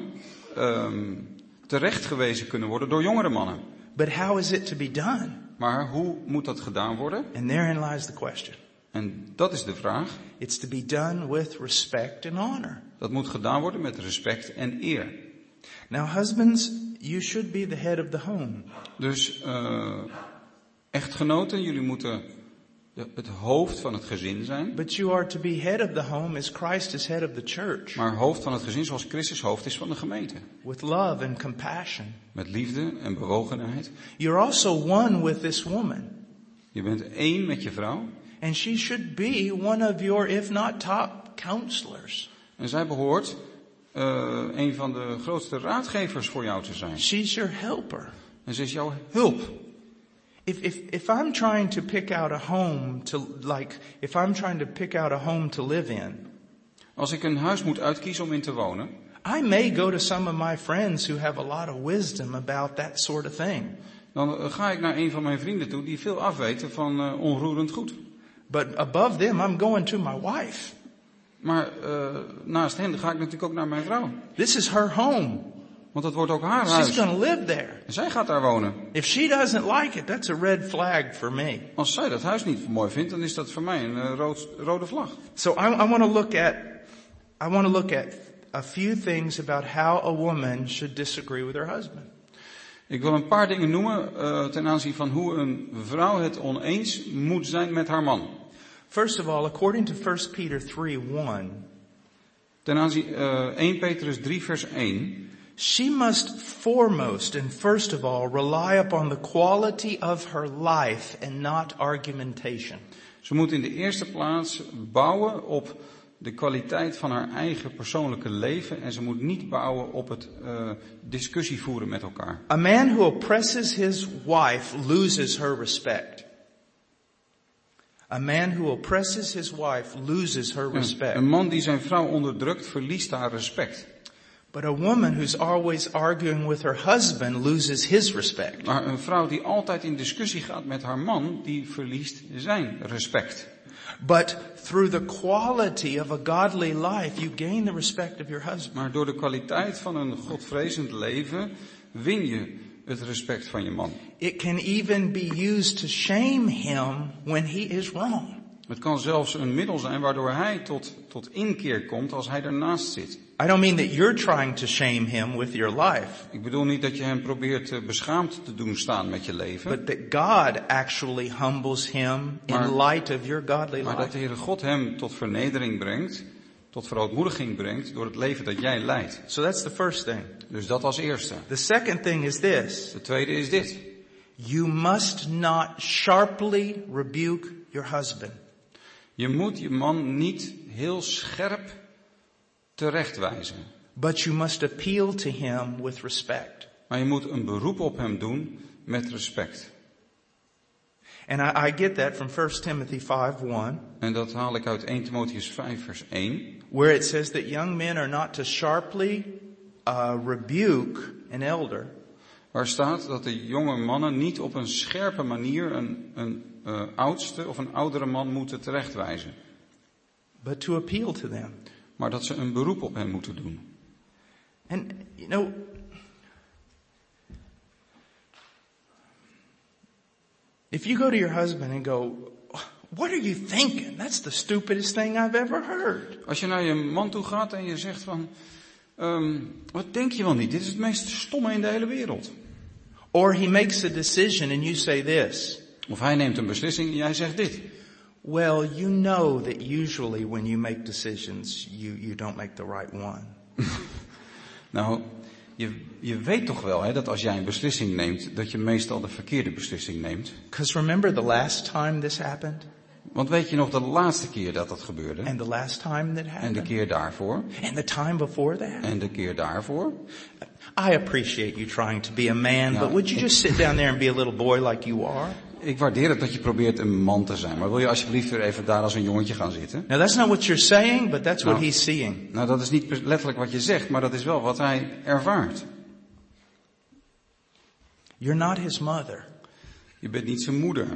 um, terechtgewezen kunnen worden door jongere mannen. But how is it to be done? Maar hoe moet dat gedaan worden? And therein lies the question. En dat is de vraag. It's to be done with respect and honor. Dat moet gedaan worden met respect en eer. Now husbands, you should be the head of the home. Dus uh, echtgenoten, jullie moeten het hoofd van het gezin zijn. But you are to be head of the home as Christ is head of the church. Maar hoofd van het gezin zoals Christus hoofd is van de gemeente. With love and compassion. Met liefde en bewogenheid. You're also one with this woman. Je bent één met je vrouw. And she should be one of your, if not top, counselors. En zij behoort uh, een van de grootste raadgevers voor jou te zijn. She's your helper. En ze is jouw hulp. If, if, if I'm trying to pick out a home to, like, if I'm trying to pick out a home to live in. Als ik een huis moet uitkiezen om in te wonen. I may go to some of my friends who have a lot of wisdom about that sort of thing. Dan ga ik naar een van mijn vrienden toe die veel afweten van uh, onroerend goed. But above them, I'm going to my wife. Maar uh, naast hen ga ik natuurlijk ook naar mijn vrouw. This is her home. Want dat wordt ook haar huis. She's going to live there. En zij gaat daar wonen. If she doesn't like it, that's a red flag for me. Als zij dat huis niet mooi vindt, dan is dat voor mij een uh, rood, rode vlag. So I, I want to look at, I want to look at a few things about how a woman should disagree with her husband. Ik wil een paar dingen noemen uh, ten aanzien van hoe een vrouw het oneens moet zijn met haar man. First of all, according to First Peter three one. Ten aanzien uh, Eerste Petrus drie vers één. She must foremost and first of all rely upon the quality of her life and not argumentation. Ze moet in de eerste plaats bouwen op de kwaliteit van haar eigen persoonlijke leven en ze moet niet bouwen op het uh, discussie voeren met elkaar. A man who oppresses his wife loses her respect. A man who oppresses his wife loses her respect. Een man die zijn vrouw onderdrukt verliest haar respect. But a woman who's always arguing with her husband loses his respect. Maar een vrouw die altijd in discussie gaat met haar man, die verliest zijn respect. But through the quality of a godly life, you gain the respect of your husband. Maar door de kwaliteit van een godvrezend leven win je het respect van je man. It can even be used to shame him when he is wrong. Het kan zelfs een middel zijn waardoor hij tot, tot inkeer komt als hij ernaast zit. I don't mean that you're trying to shame him with your life. Ik bedoel niet dat je hem probeert uh, beschaamd te doen staan met je leven. But that God actually humbles him in maar, light of your godly maar life. dat de Heere God hem tot vernedering brengt, tot verootmoediging brengt door het leven dat jij leidt. So that's the first thing. Dus dat als eerste. The second thing is this. De tweede is dit. You must not sharply rebuke your husband. Je moet je man niet heel scherp terechtwijzen. But you must appeal to him with respect. Maar je moet een beroep op hem doen met respect. And I, I get that from First Timothy five one. En dat haal ik uit Eerste Timotheus vijf vers één. Where it says that young men are not to sharply uh, rebuke an elder. Waar staat dat de jonge mannen niet op een scherpe manier een, een uh, oudste of een oudere man moeten terechtwijzen. But to appeal to them. Maar dat ze een beroep op hen moeten doen. And, you know, if you go to your husband and go, what are you thinking? That's the stupidest thing I've ever heard. Als je naar je man toe gaat en je zegt van, um, wat denk je wel niet? Dit is het meest stomme in de hele wereld. Or he makes a decision and you say this. Of hij neemt een beslissing en jij zegt dit. Well, you know that usually when you make decisions, you, you don't make the right one. Nou, Je, je weet toch wel, hè, dat als jij een beslissing neemt, dat je meestal de verkeerde beslissing neemt. Because remember the last time this happened? Want weet je nog de laatste keer dat dat gebeurde? And the last time that En happened? de keer daarvoor? And the time before that? En de keer daarvoor? I appreciate you trying to be a man, Ja, but would you ik- just sit down there and be a little boy like you are? Ik waardeer het dat je probeert een man te zijn, maar wil je alsjeblieft weer even daar als een jongetje gaan zitten? Now that's not what you're saying, but that's what Nou. he's seeing. Nou, dat is niet letterlijk wat je zegt, maar dat is wel wat hij ervaart. You're not his mother. Je bent niet zijn moeder,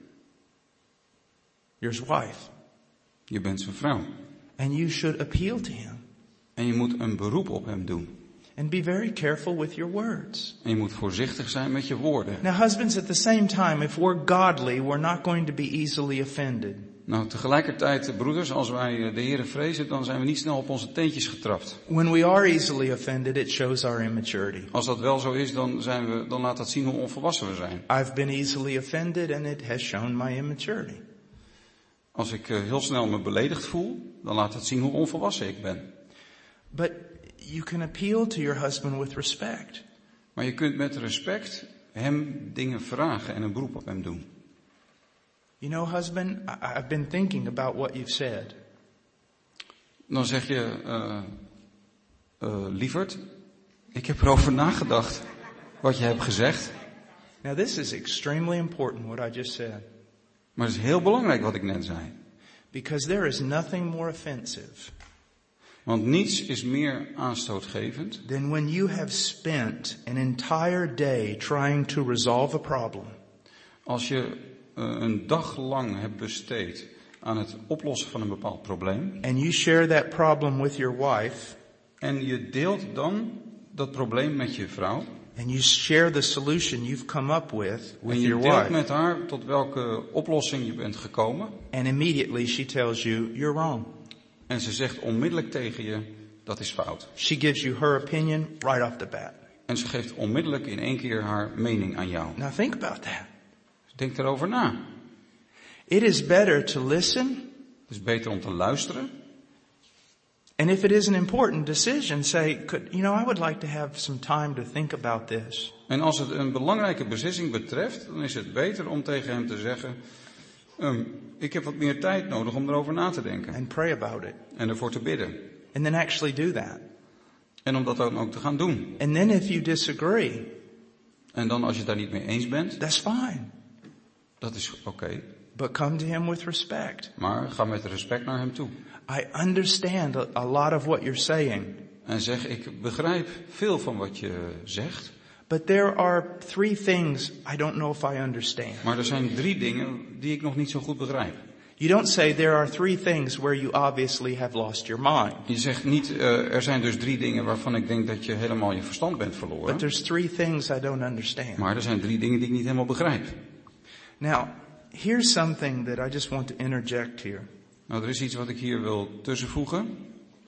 You're his wife. je bent zijn vrouw. And you should appeal to him. En je moet een beroep op hem doen. And be very careful with your words. En je moet voorzichtig zijn met je woorden. Now husbands, at the same time, if we're godly, we're not going to be easily offended. Nou, tegelijkertijd, broeders, als wij de Heere vrezen, dan zijn we niet snel op onze teentjes getrapt. When we are easily offended, it shows our immaturity. Als dat wel zo is, dan, zijn we, dan laat dat zien hoe onvolwassen we zijn. I've been easily offended and it has shown my immaturity. Als ik uh, heel snel me beledigd voel, dan laat het zien hoe onvolwassen ik ben. But you can appeal to your husband with respect. Maar je kunt met respect hem dingen vragen en een beroep op hem doen. You know, husband, I- I've been thinking about what you've said. Dan zeg je, uh, uh, lieverd, ik heb erover nagedacht wat je hebt gezegd. Now this is extremely important, what I just said. Maar het is heel belangrijk wat ik net zei. Because there is nothing more offensive Want niets is meer aanstootgevend than when you have spent an entire day trying to resolve a problem. als je uh, een dag lang hebt besteed aan het oplossen van een bepaald probleem. And you share that problem with your wife. En je deelt dan dat probleem met je vrouw. And you share the solution you've come up with with En je your deelt wife. met haar tot welke oplossing je bent gekomen. And immediately she tells you, you're wrong. En ze zegt onmiddellijk tegen je, dat is fout. She gives you her opinion right off the bat. En ze geeft onmiddellijk in één keer haar mening aan jou. Now think about that. Denk erover na. It is better to listen. Het is beter om te luisteren. And if it is an important decision, say, could, you know, I would like to have some time to think about this. En als het een belangrijke beslissing betreft, dan is het beter om tegen hem te zeggen, um, ik heb wat meer tijd nodig om erover na te denken. And pray about it. En ervoor te bidden. And then actually do that. En om dat dan ook te gaan doen. And then if you disagree, En dan als je het daar niet mee eens bent, that's fine. dat is oké. Okay. But come to him with respect. Maar ga met respect naar hem toe. I understand a, a lot of what you're saying. En zeg, ik begrijp veel van wat je zegt. But there are three things I don't know if I understand. Maar er zijn drie dingen die ik nog niet zo goed begrijp. You don't say there are three things where you obviously have lost your mind. Je zegt niet, uh, er zijn dus drie dingen waarvan ik denk dat je helemaal je verstand bent verloren. But there's three things I don't understand. Maar er zijn drie dingen die ik niet helemaal begrijp. Now, here's something that I just want to interject here. Nou, er is iets wat ik hier wil tussenvoegen.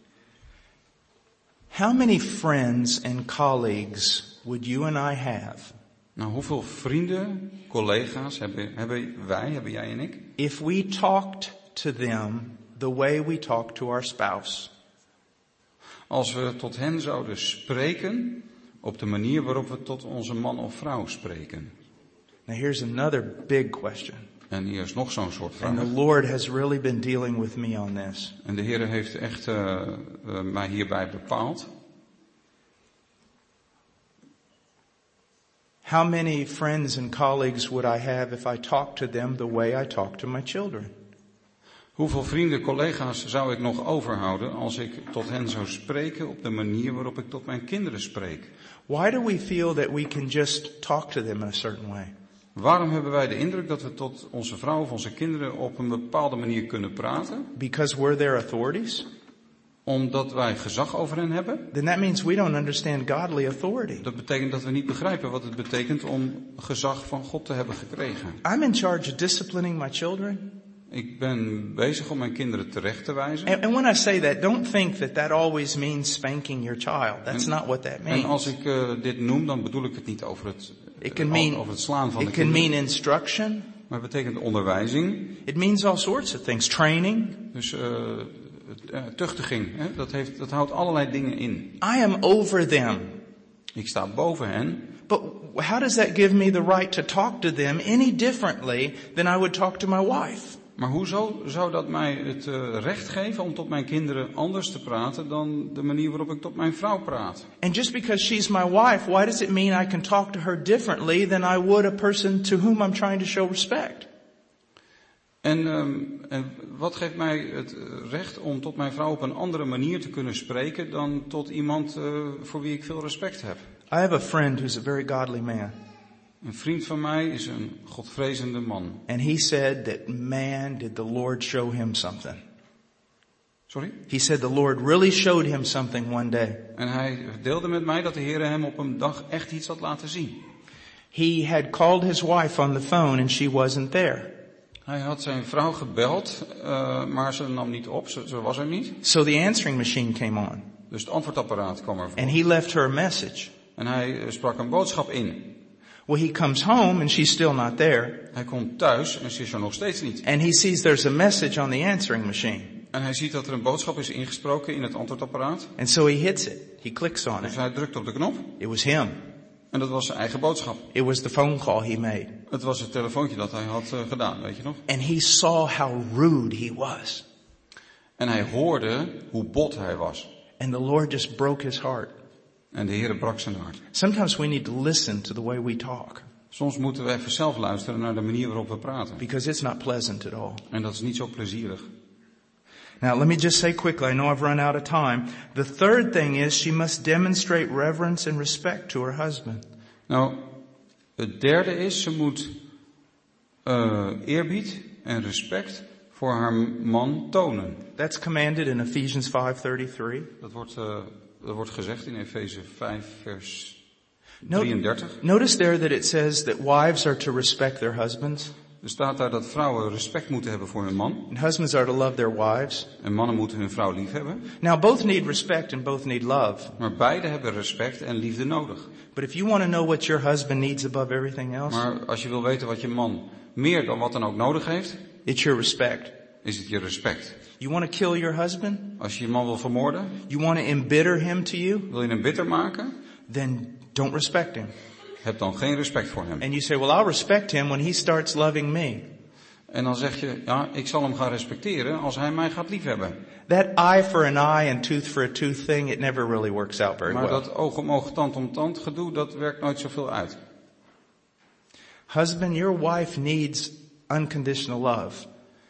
How many friends and colleagues would you and I have Nou, hoeveel vrienden, collega's hebben, hebben wij, hebben jij en ik? if we talked to them the way we talk to our spouse? Als we tot hen zouden spreken op de manier waarop we tot onze man of vrouw spreken. Now here's another big question. En hier is nog zo'n soort And the vraag. Lord has really been dealing with me on this. En de Heer heeft echt uh, uh, mij hierbij bepaald. How many friends and colleagues would I have if I talked to them the way I talk to my children? Hoeveel vrienden, collega's zou ik nog overhouden als ik tot hen zou spreken op de manier waarop ik tot mijn kinderen spreek? Why do we feel that we can just talk to them in a certain way? Waarom hebben wij de indruk dat we tot onze vrouw of onze kinderen op een bepaalde manier kunnen praten? Because we're their authorities? Omdat wij gezag over hen hebben? Then that means we don't understand godly authority. Dat betekent dat we niet begrijpen wat het betekent om gezag van God te hebben gekregen. I'm in charge of disciplining my children. Ik ben bezig om mijn kinderen terecht te wijzen. And, and when I say that, don't think that that always means spanking your child. That's En, not what that means. en als ik uh, dit noem, dan bedoel ik het niet over het, It can uh, mean, over het slaan van it de can kinderen. mean instruction. Maar het betekent onderwijzing. It means all sorts of things. Training. Dus uh, uh, tuchtiging. Hè? Dat, heeft, dat houdt allerlei dingen in. I am over them. Ik sta boven hen. But how does that give me the right to talk to them any differently than I would talk to my wife? Maar hoezo zou dat mij het uh, recht geven om tot mijn kinderen anders te praten dan de manier waarop ik tot mijn vrouw praat? And just because she's my wife, why does it mean I can talk to her differently than I would a person to whom I'm trying to show respect? En, um, en wat geeft mij het recht om tot mijn vrouw op een andere manier te kunnen spreken dan tot iemand uh, voor wie ik veel respect heb? I have a friend who's a very godly man. Een vriend van mij is een godvrezende man. And he said that, man, did the Lord show him something. Sorry? He said the Lord really showed him something one day. En hij deelde met mij dat de Heer hem op een dag echt iets had laten zien. He had called his wife on the phone and she wasn't there. Hij had zijn vrouw gebeld, uh, maar ze nam niet op, ze, ze was er niet. So the answering machine came on. Dus het antwoordapparaat kwam ervoor. And he left her a message. En hij uh, sprak een boodschap in. Well, he comes home and she's still not there. Hij komt thuis en ze is er nog steeds niet. And he sees there's a message on the answering machine. En hij ziet dat er een boodschap is ingesproken in het antwoordapparaat. And so he hits it. He clicks on Dus it. hij drukt op de knop. It was him. En dat was zijn eigen boodschap. It was the phone call he made. Het was het telefoontje dat hij had uh, gedaan, weet je nog? And he saw how rude he was. En hij hoorde hoe bot hij was. And the Lord just broke his heart. En de Heer brak zijn hart. Sometimes we need to listen to the way we talk. Soms moeten we even zelf luisteren naar de manier waarop we praten. Because it's not pleasant at all. En dat is niet zo plezierig. Now let me just say quickly, I know I've run out of time. The third thing is she must demonstrate reverence and respect to her husband. Nou, het derde is, ze moet uh, eerbied en respect voor haar man tonen. That's commanded in Ephesians five thirty-three. Dat wordt, uh, dat wordt gezegd in Efeze vijf vers Note, drieëndertig. notice there that it says that wives are to respect their husbands. Er staat daar dat vrouwen respect moeten hebben voor hun man. And husbands are to love their wives. En mannen moeten hun vrouw lief hebben. Now both need respect and both need love. Maar beide hebben respect en liefde nodig. But if you want to know what your husband needs above everything else, Maar als je wil weten wat je man meer dan wat dan ook nodig heeft, it's your respect. is het je respect. You want to kill your husband? Als je je man wil vermoorden, You want to embitter him to you? wil je hem bitter maken, Then don't respect him. heb dan geen respect voor hem. And you say, well, I'll respect him when he starts loving me. En dan zeg je, ja, ik zal hem gaan respecteren als hij mij gaat liefhebben. That eye for an eye and tooth for a tooth thing, it never really works out very Maar well. dat oog om oog, tand om tand gedoe, dat werkt nooit zoveel uit. Husband, your wife needs unconditional love.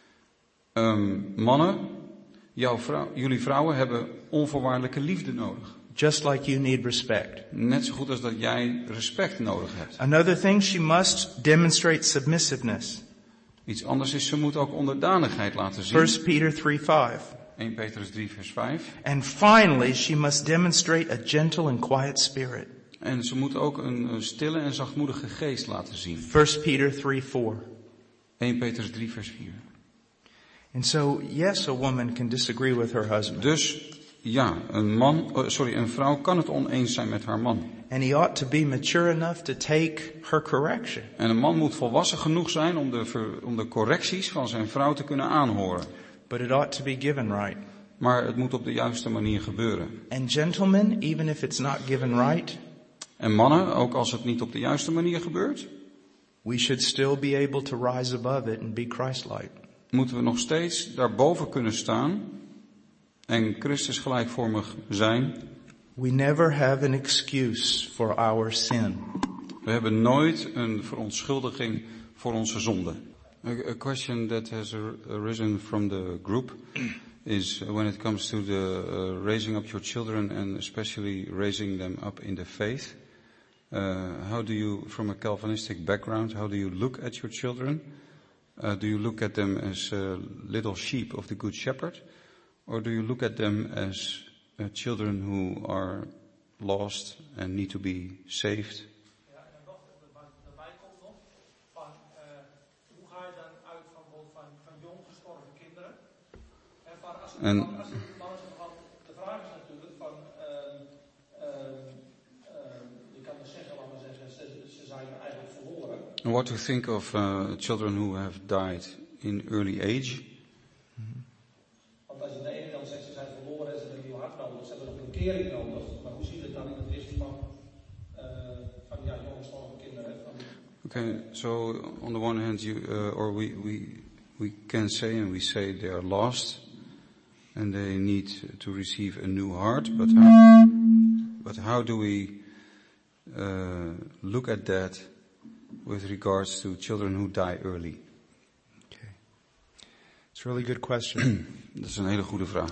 Um, mannen, jouw vrouw, jullie vrouwen hebben onvoorwaardelijke liefde nodig. Just like you need respect. Net zo goed als dat jij respect nodig hebt. Another thing, she must demonstrate submissiveness. Iets anders is, ze moet ook onderdanigheid laten zien. First Peter three five. Eerste Petrus drie vers vijf. And finally, she must demonstrate a gentle and quiet spirit. En ze moet ook een stille en zachtmoedige geest laten zien. First Peter three four. Eerste Petrus drie vers vier. And so, yes, a woman can disagree with her husband. Dus ja, een man, oh, sorry, een vrouw kan het oneens zijn met haar man. And he ought to be mature enough to take her correction. En een man moet volwassen genoeg zijn om de, om de correcties van zijn vrouw te kunnen aanhoren. But it ought to be given right. Maar het moet op de juiste manier gebeuren. And gentlemen, even if it's not given right, En mannen, ook als het niet op de juiste manier gebeurt, we should still be able to rise above it and be Christ-like. moeten we nog steeds daarboven kunnen staan en Christus gelijkvormig zijn. We never have an excuse for our sin. We hebben nooit een verontschuldiging voor onze zonde. A, a question that has arisen from the group is when it comes to the uh, raising up your children and especially raising them up in the faith. Uh, how do you, from a Calvinistic background, how do you look at your children? Uh, do you look at them as uh, little sheep of the Good Shepherd? Or do you look at them as uh, children who are lost and need to be saved? Ja, en nog, daarbij komt nog, van, uh, hoe ga je dan uit van, van, van jong gestorven kinderen? En van, als het, En, van, als het, van, van, de vraag is natuurlijk van, uh, uh, uh, je kan dus zeggen, laat maar zeggen, ze, ze zijn eigenlijk verloren. And what to think of uh, children who have died in early age? Want als je aan de ene kant zegt, ze zijn verloren en ze hebben een nieuw hart nodig, ze hebben nog een kering nodig, maar hoe ziet het dan in het licht van Okay, so on the one hand, you uh, or we we we can say and we say they are lost, and they need to receive a new heart. But how, but how do we uh, look at that with regards to children who die early? Okay. It's a really good question. Dat is een hele goede vraag.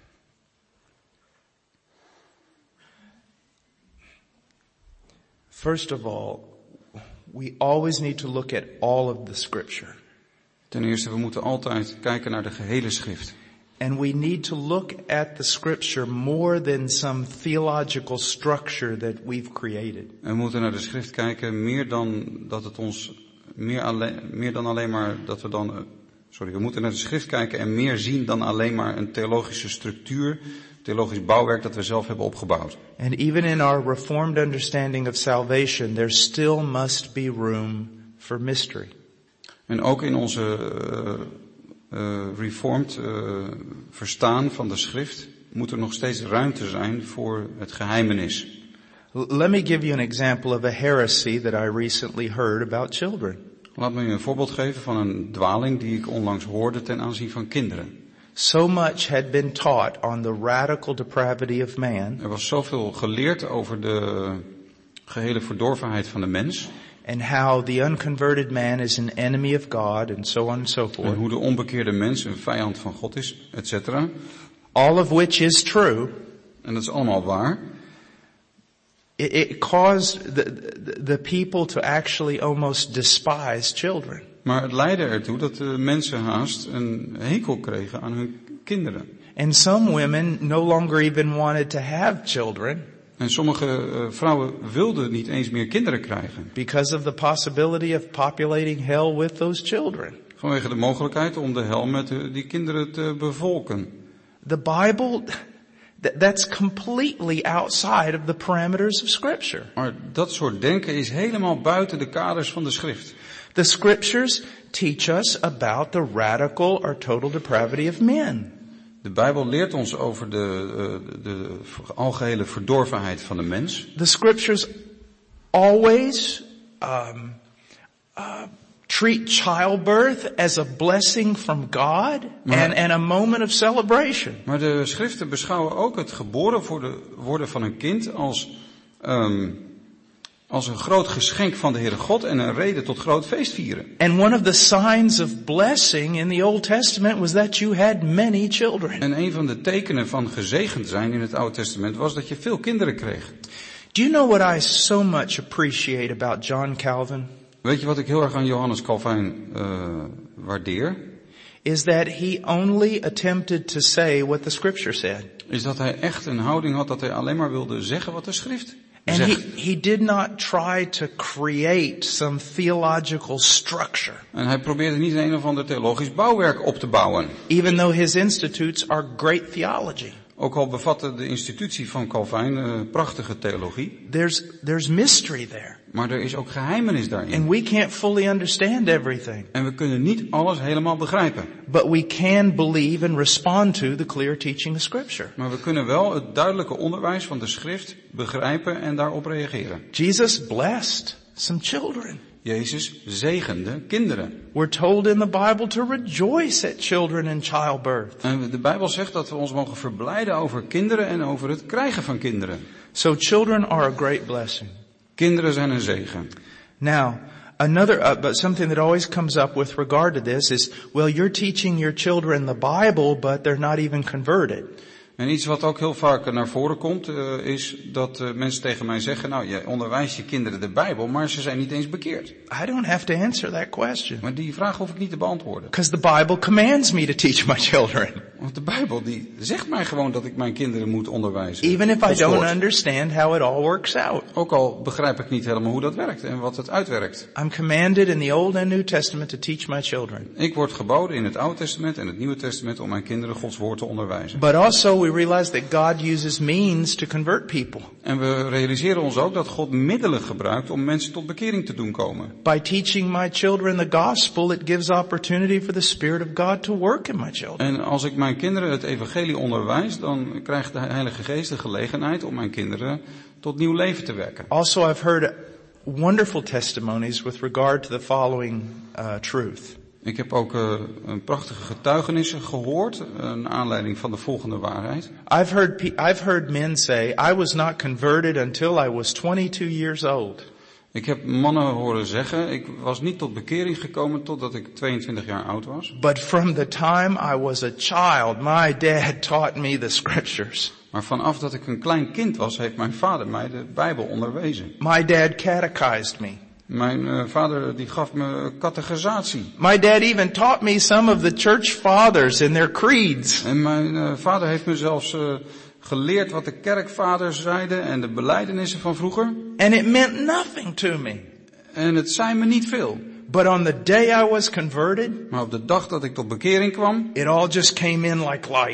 First of all, we always need to look at all of the scripture. Ten eerste, we moeten altijd kijken naar de gehele schrift. And we need to look at the scripture more than some theological structure that we've created. En we moeten naar de schrift kijken meer dan dat het ons, meer, alleen, meer dan alleen maar dat we dan, sorry, we moeten naar de schrift kijken en meer zien dan alleen maar een theologische structuur, theologisch bouwwerk dat we zelf hebben opgebouwd. And even in our reformed understanding of salvation, there still must be room for mystery. En ook in onze uh, uh, reformed uh, verstaan van de schrift moet er nog steeds ruimte zijn voor het geheimenis. Let me give you an example of a heresy that I recently heard about children. Laat me u een voorbeeld geven van een dwaling die ik onlangs hoorde ten aanzien van kinderen. So much had been taught on the radical depravity of man. Er was zoveel geleerd over de gehele verdorvenheid van de mens. And how the unconverted man is an enemy of God and so on and so forth. En hoe de onbekeerde mens een vijand van God is, et cetera. All of which is true. En dat is allemaal waar. It, it caused the, the, the people to actually almost despise children. Maar het leidde ertoe dat de mensen haast een hekel kregen aan hun kinderen. And some women no longer even wanted to have children. En sommige uh, vrouwen wilden niet eens meer kinderen krijgen. Because of the possibility of populating hell with those children. Vanwege de mogelijkheid om de hel met uh, die kinderen te bevolken. The Bible, th- that's completely outside of the parameters of Scripture. Maar dat soort denken is helemaal buiten de kaders van de schrift. The Scriptures teach us about the radical or total depravity of men. De Bijbel leert ons over de, de, de algehele verdorvenheid van de mens. The Scriptures always um, uh, treat childbirth as a blessing from God maar, and, and a moment of celebration. Maar de schriften beschouwen ook het geboren voor de, worden van een kind als, um, als een groot geschenk van de Heere God en een reden tot groot feestvieren. And one of the signs of blessing in the Old Testament was that you had many children. En een van de tekenen van gezegend zijn in het Oude Testament was dat je veel kinderen kreeg. Do you know what I so much appreciate about John Calvin? Weet je wat ik heel erg aan Johannes Calvijn uh, waardeer? Is that he only attempted to say what the Scripture said. Is dat hij echt een houding had dat hij alleen maar wilde zeggen wat de schrift And zegt. he, he did not try to create some theological structure. En hij probeerde niet een of ander theologisch bouwwerk op te bouwen. Even though his institutes are great theology. Ook al bevatte de institutie van Calvijn uh, prachtige theologie. There's, there's mystery there. Maar er is ook geheimenis daarin. And we can't fully understand everything. En we kunnen niet alles helemaal begrijpen. But we can believe and respond to the clear teaching of Scripture. Maar we kunnen wel het duidelijke onderwijs van de schrift begrijpen en daarop reageren. Jesus blessed some children. Jezus zegende kinderen. We're told in the Bible to rejoice at children in childbirth. En de Bijbel zegt dat we ons mogen verblijden over kinderen en over het krijgen van kinderen. So children are a great blessing. Kinderen zijn een zegen. Now, another, uh, but something that always comes up with regard to this is, well, you're teaching your children the Bible, but they're not even converted. En iets wat ook heel vaak naar voren komt, uh, is dat uh, mensen tegen mij zeggen, nou, je onderwijst je kinderen de Bijbel, maar ze zijn niet eens bekeerd. I don't have to answer that question. Maar die vraag hoef ik niet te beantwoorden. Because the Bible commands me to teach my children. Want de Bijbel die zegt mij gewoon dat ik mijn kinderen moet onderwijzen. Even if I Gods don't woord. understand how it all works out. Ook al begrijp ik niet helemaal hoe dat werkt en wat het uitwerkt. I'm commanded in the Old and New Testament to teach my children. Ik word geboden in het Oude Testament en het Nieuwe Testament om mijn kinderen Gods woord te onderwijzen. But also we realize that God uses means to convert people. En we realiseren ons ook dat God middelen gebruikt om mensen tot bekering te doen komen. By teaching my children the gospel, it gives opportunity for the Spirit of God to work in my children. En als ik mijn kinderen het evangelie onderwijs, dan krijgt de Heilige Geest de gelegenheid om mijn kinderen tot nieuw leven te wekken. Also, I've heard wonderful testimonies with regard to the following uh, truth. Ik heb ook uh, een prachtige getuigenissen gehoord, uh, naar aanleiding van de volgende waarheid. I've heard pe- I've heard men say, I was not converted until I was twenty-two years old. Ik heb mannen horen zeggen, ik was niet tot bekering gekomen totdat ik tweeëntwintig jaar oud was. But from the time I was a child, my dad taught me the scriptures. Maar vanaf dat ik een klein kind was, heeft mijn vader mij de Bijbel onderwezen. My dad catechized me. Mijn uh, vader die gaf me catechisatie. My dad even taught me some of the church fathers and their creeds. En mijn uh, vader heeft me zelfs uh, geleerd wat de kerkvaders zeiden en de belijdenissen van vroeger. And it meant nothing to me. En het zei me niet veel. But on the day I was converted, Maar op de dag dat ik tot bekering kwam, it all just came in like light.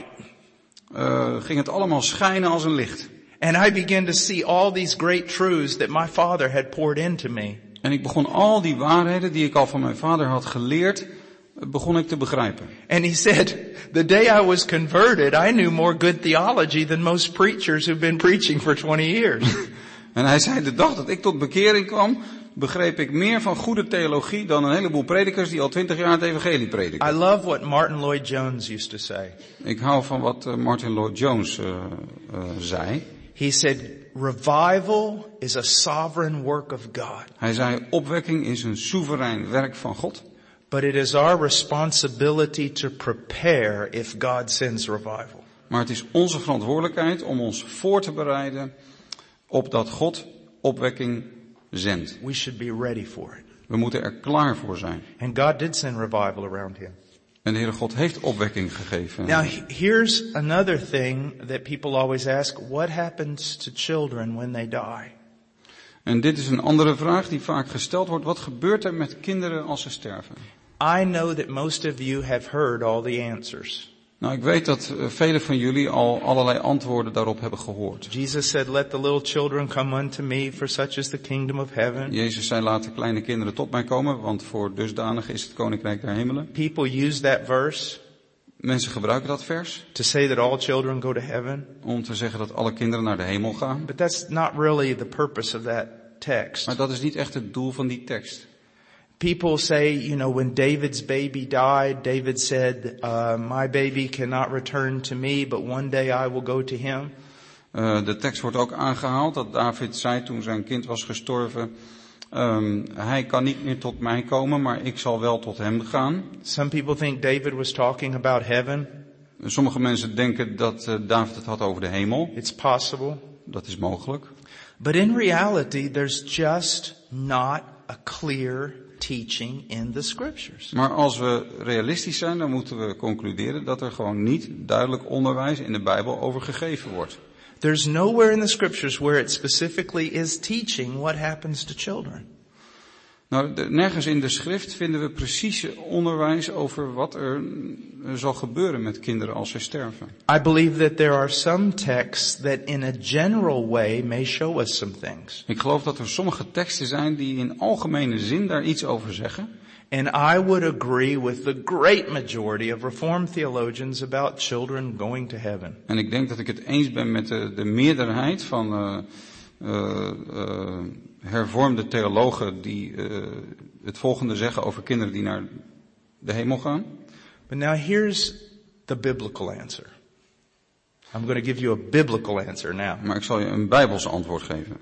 uh, ging het allemaal schijnen als een licht. And I began to see all these great truths that my father had poured into me. En ik begon al die waarheden die ik al van mijn vader had geleerd, begon ik te begrijpen. And he said, the day I was converted, I knew more good theology than most preachers who've been preaching for twenty years. En hij zei, de dag dat ik tot bekering kwam, begreep ik meer van goede theologie dan een heleboel predikers die al twintig jaar het evangelie prediken. I love what Martin Lloyd-Jones used to say. Ik hou van wat uh, Martin Lloyd-Jones uh, uh, zei. He said, revival is a sovereign work of God. Hij zei, opwekking is een soeverein werk van God. But it is our responsibility to prepare if God sends revival. Maar het is onze verantwoordelijkheid om ons voor te bereiden op dat God opwekking zendt. We should be ready for it. We moeten er klaar voor zijn. And God did send revival around him. En de Heere God heeft opwekking gegeven. Now here's another thing that people always ask. What happens to children when they die? En dit is een andere vraag die vaak gesteld wordt. Wat gebeurt er met kinderen als ze sterven? I know that most of you have heard all the answers. Nou, ik weet dat uh, velen van jullie al allerlei antwoorden daarop hebben gehoord. Jesus said, let the little children come unto me, for such is the kingdom of heaven. Jezus zei, laat de kleine kinderen tot mij komen, want voor dusdanig is het koninkrijk der hemelen. People use that verse Mensen gebruiken dat vers to say that all children go to heaven. om te zeggen dat alle kinderen naar de hemel gaan. But that's not really the purpose of that text. Maar dat is niet echt het doel van die tekst. People say, you know, when David's baby died, David said, uh, my baby cannot return to me, but one day I will go to him. Uh, de tekst wordt ook aangehaald dat David zei toen zijn kind was gestorven, um, hij kan niet meer tot mij komen, maar ik zal wel tot hem gaan. Some people think David was talking about heaven. Sommige mensen denken dat uh, David het had over de hemel. It's possible. Dat is mogelijk. But in reality, there's just not a clear teaching in the scriptures. Maar als we realistisch zijn, dan moeten we concluderen dat er gewoon niet duidelijk onderwijs in de Bijbel over gegeven wordt. There's nowhere in the scriptures where it specifically is teaching what happens to children. Nou, de, nergens in de schrift vinden we precies onderwijs over wat er uh, zal gebeuren met kinderen als ze sterven. I believe that there are some texts that in a general way may show us some things. Ik geloof dat er sommige teksten zijn die in algemene zin daar iets over zeggen. And I would agree with the great majority of Reformed theologians about children going to heaven. En ik denk dat ik het eens ben met de, de meerderheid van uh, uh, uh, hervormde theologen die uh, het volgende zeggen over kinderen die naar de hemel gaan. But now here's the biblical answer. I'm going to give you a biblical answer now. Maar ik zal je een Bijbels antwoord geven.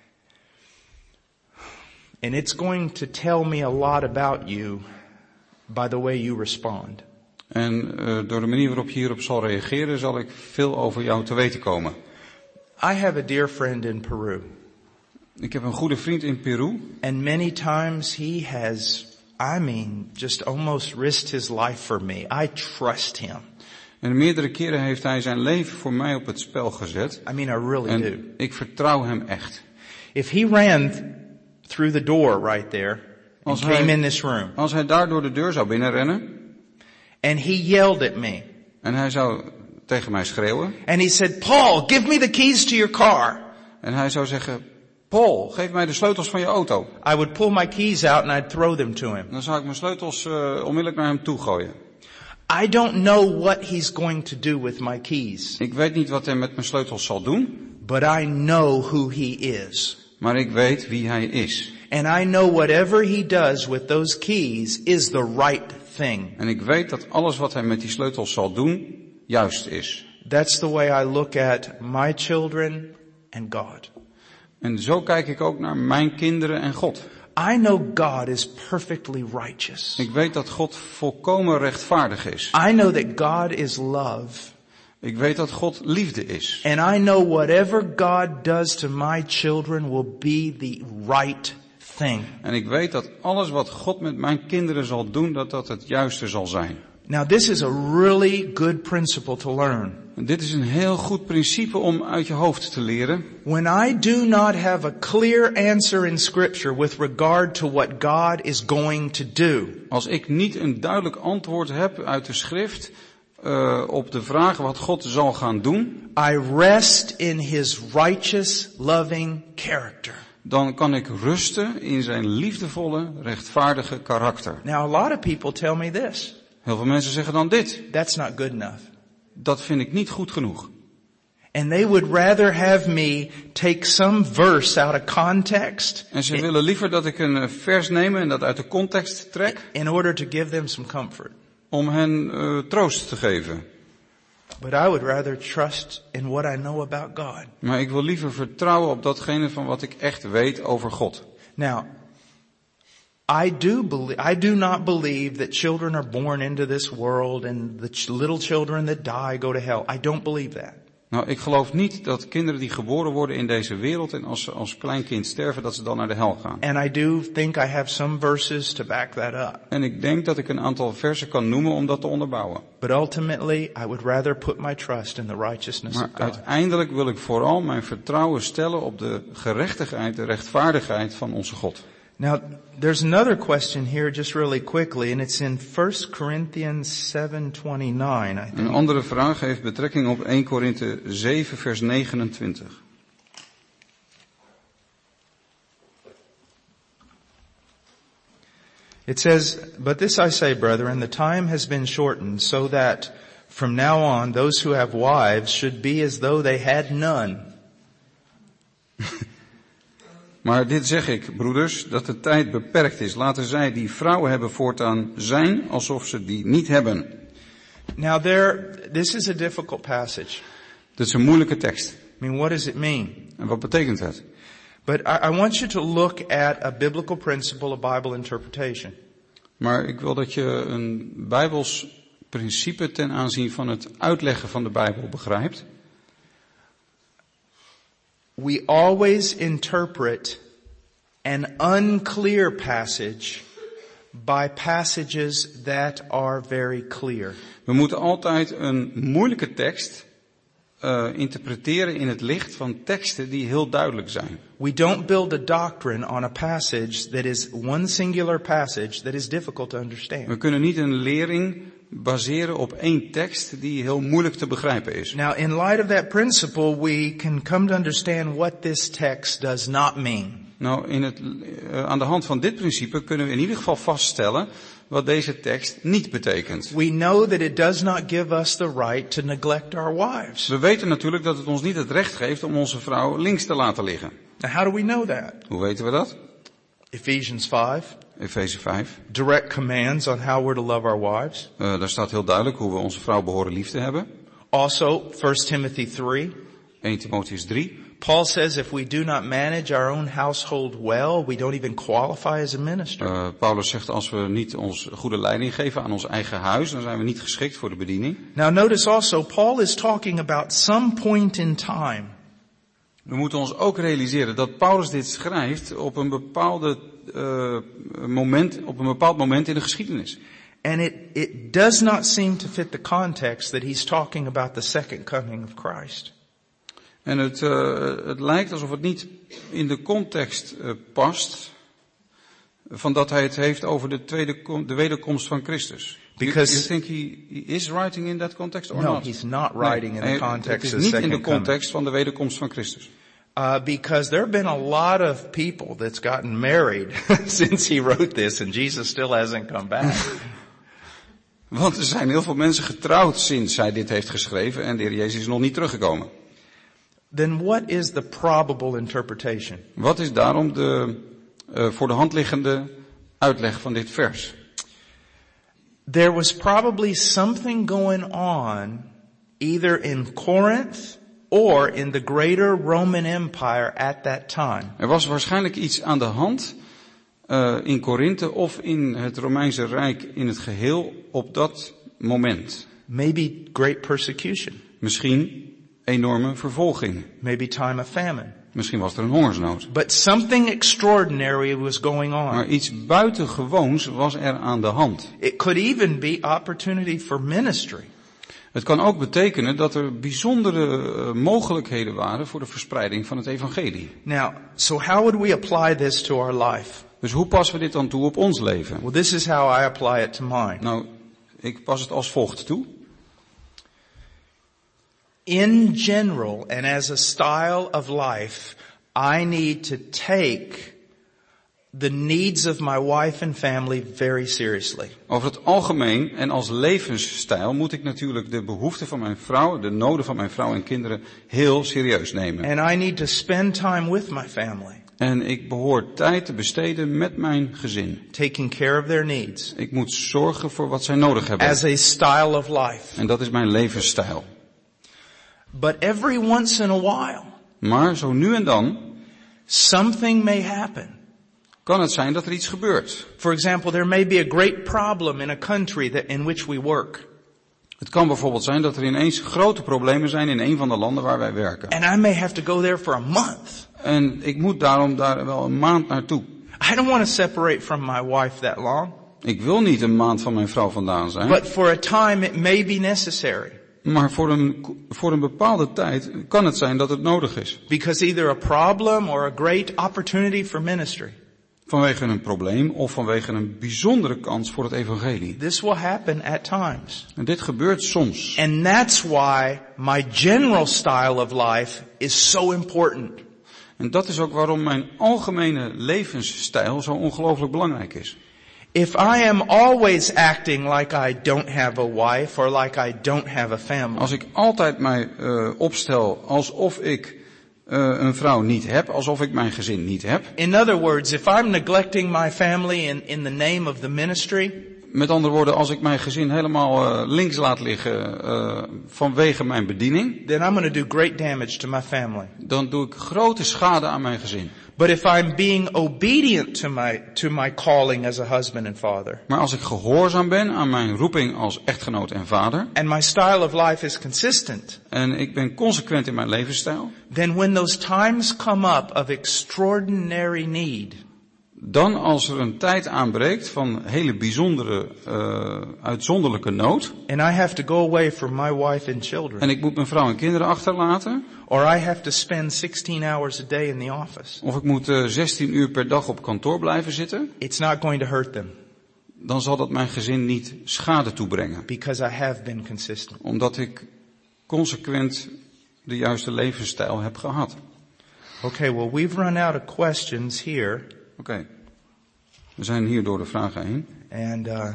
And it's going to tell me a lot about you by the way you respond. En uh, door de manier waarop je hierop zal reageren, zal ik veel over jou te weten komen. I have a dear friend in Peru. Ik heb een goede vriend in Peru. And many times he has, I mean, just almost risked his life for me. I trust him. En meerdere keren heeft hij zijn leven voor mij op het spel gezet. I mean, I really en do. Ik vertrouw hem echt. If he ran th- through the door right there and Als came hij, in this room als hij daar door de deur zou binnenrennen and he yelled at me en hij zou tegen mij schreeuwen and he said, Paul, give me the keys to your car. en hij zou zeggen, Paul, geef mij de sleutels van je auto. I would pull my keys out and I'd throw them to him. Dan zou ik mijn sleutels uh, onmiddellijk naar hem toe gooien. I don't know what he's going to do with my keys, Ik weet niet wat hij met mijn sleutels zal doen, but I know who he is. Maar ik weet wie hij is. And I know whatever he does with those keys is the right thing. En ik weet dat alles wat hij met die sleutels zal doen, juist is. That's the way I look at my children and God. En zo kijk ik ook naar mijn kinderen en God. I know God is perfectly righteous. Ik weet dat God volkomen rechtvaardig is. I know that God is love. Ik weet dat God liefde is. And I know whatever God does to my children will be the right thing. En ik weet dat alles wat God met mijn kinderen zal doen, dat dat het juiste zal zijn. Now this is a really good principle to learn. En dit is een heel goed principe om uit je hoofd te leren. When I do not have a clear answer in Scripture with regard to what God is going to do. Als ik niet een duidelijk antwoord heb uit de schrift uh, op de vraag wat God zal gaan doen, I rest in His righteous, loving character. Dan kan ik rusten in zijn liefdevolle, rechtvaardige karakter. Now a lot of people tell me this. Heel veel mensen zeggen dan dit. That's not good enough. Dat vind ik niet goed genoeg. And they would rather have me take some verse out of context. En ze willen liever dat ik een vers neem en dat uit de context trek. In order to give them some comfort. Om hen uh, troost te geven. But I would rather trust in what I know about God. Maar ik wil liever vertrouwen op datgene van wat ik echt weet over God. Now, I do believe, I do not believe that children are born into this world and the ch- little children that die go to hell. I don't believe that. Nou, ik geloof niet dat kinderen die geboren worden in deze wereld en als ze als klein kind sterven, dat ze dan naar de hel gaan. And I do think I have some verses to back that up. En ik denk dat ik een aantal versen kan noemen om dat te onderbouwen. But ultimately, I would rather put my trust in the righteousness Maar of God. uiteindelijk wil ik vooral mijn vertrouwen stellen op de gerechtigheid, de rechtvaardigheid van onze God. Now, there's another question here just really quickly, and it's in First Corinthians seven twenty-nine, I Een think. andere vraag heeft betrekking op Eerste Korinthe zeven vers negenentwintig. It says, "But this I say, brethren, the time has been shortened, so that from now on those who have wives should be as though they had none." Maar dit zeg ik, broeders, dat de tijd beperkt is. Laten zij die vrouwen hebben voortaan zijn alsof ze die niet hebben. Now there, this is a difficult passage. Dat is een moeilijke tekst. I mean, what does it mean? En wat betekent het? But I, I want you to look at a biblical principle of Bible interpretation. Maar ik wil dat je een Bijbels principe ten aanzien van het uitleggen van de Bijbel begrijpt. We always interpret an unclear passage by passages that are very clear. We moeten altijd een moeilijke tekst uh, interpreteren in het licht van teksten die heel duidelijk zijn. We don't build a doctrine on a passage that is one singular passage that is difficult to understand. We kunnen niet een lering baseren op één tekst die heel moeilijk te begrijpen is. Now, in light of that principle, we can come to understand what this text does not mean. Nou, in het, uh, aan de hand van dit principe kunnen we in ieder geval vaststellen wat deze tekst niet betekent. We know that it does not give us the right to neglect our wives. We weten natuurlijk dat het ons niet het recht geeft om onze vrouw links te laten liggen. Now, how do we know that? Hoe weten we dat? Ephesians five. Efeze vijf. Direct commands on how we're to love our wives. Uh, daar staat heel duidelijk hoe we onze vrouw behoren lief te hebben. Also, First Timothy three. Eerste Timotheüs drie. Paul says if we do not manage our own household well, we don't even qualify as a minister. Uh, Paulus zegt als we niet ons goede leiding geven aan ons eigen huis, dan zijn we niet geschikt voor de bediening. Now notice also, Paul is talking about some point in time. We moeten ons ook realiseren dat Paulus dit schrijft op een bepaalde uh, moment, op een bepaald moment in de geschiedenis. And it, it does not seem to fit the context that he's talking about the second coming of Christ. En het, uh, het lijkt alsof het niet in de context uh, past van dat hij het heeft over de, tweede kom, de wederkomst van Christus. Because you, you think he, he is writing in that context or no, not? he's not writing nee, in the hij, context het of is the niet in de second coming. context van de wederkomst van Christus. Uh, because there have been a lot of people that's gotten married since he wrote this and Jesus still hasn't come back. Want er zijn heel veel mensen getrouwd sinds hij dit heeft geschreven en de Heer Jezus is nog niet teruggekomen. then what is the probable interpretation? Wat is daarom de uh, voor de hand liggende uitleg van dit vers? There was probably something going on either in Corinth or in the greater Roman Empire at that time. Er was waarschijnlijk iets aan de hand uh, in Korinthe of in het Romeinse Rijk in het geheel op dat moment. Maybe great persecution. Misschien enorme vervolging. Maybe time of famine. Misschien was er een hongersnood. But something extraordinary was going on. Maar iets buitengewoons was er aan de hand. It could even be opportunity for ministry. Het kan ook betekenen dat er bijzondere uh, mogelijkheden waren voor de verspreiding van het evangelie. Now, so how would we apply this to our life? Dus hoe passen we dit dan toe op ons leven? Well, this is how I apply it to mine. Nou, ik pas het als volgt toe. In general, and as a style of life, I need to take the needs of my wife and family very seriously. Over het algemeen en als levensstijl moet ik natuurlijk de behoeften van mijn vrouw, de noden van mijn vrouw en kinderen heel serieus nemen. And I need to spend time with my family. En ik behoor tijd te besteden met mijn gezin. Taking care of their needs. Ik moet zorgen voor wat zij nodig hebben. As a style of life. En dat is mijn levensstijl. But every once in a while, maar zo nu en dan, something may happen. Kan het zijn dat er iets gebeurt. For example, there may be a great problem in a country that in which we work. Het kan bijvoorbeeld zijn dat er ineens grote problemen zijn in een van de landen waar wij werken. And I may have to go there for a month. En ik moet daarom daar wel een maand naartoe. I don't want to separate from my wife that long. Ik wil niet een maand van mijn vrouw vandaan zijn. But for a time it may be necessary. Maar voor een, voor een bepaalde tijd kan het zijn dat het nodig is. Because either a problem or a great opportunity for ministry. Vanwege een probleem of vanwege een bijzondere kans voor het evangelie. This will happen at times. En dit gebeurt soms. And that's why my general style of life is so important. En dat is ook waarom mijn algemene levensstijl zo ongelooflijk belangrijk is. If I am always acting like I don't have a wife or like I don't have a family. Als ik altijd mij uh, opstel alsof ik uh, een vrouw niet heb, alsof ik mijn gezin niet heb. In other words, if I'm neglecting my family in, in the name of the ministry. Met andere woorden, als ik mijn gezin helemaal uh, links laat liggen uh, vanwege mijn bediening. Then I'm going to do great damage to my family. Dan doe ik grote schade aan mijn gezin. But if I'm being obedient to my, to my calling as a husband and father. Maar als ik gehoorzaam ben aan mijn roeping als echtgenoot en vader. And my style of life is consistent. En ik ben consequent in mijn levensstijl. Then when those times come up of extraordinary need. Dan als er een tijd aanbreekt van hele bijzondere, uh, uitzonderlijke nood. And I have to go away from my wife and children. En ik moet mijn vrouw en kinderen achterlaten. Or I have to spend sixteen hours a day in the office. Of ik moet uh, zestien uur per dag op kantoor blijven zitten. It's not going to hurt them. Dan zal dat mijn gezin niet schade toebrengen. Because I have been consistent. Omdat ik consequent de juiste levensstijl heb gehad. Okay, well we've run out of questions here. Oké, okay. We zijn hier door de vragen heen. And uh,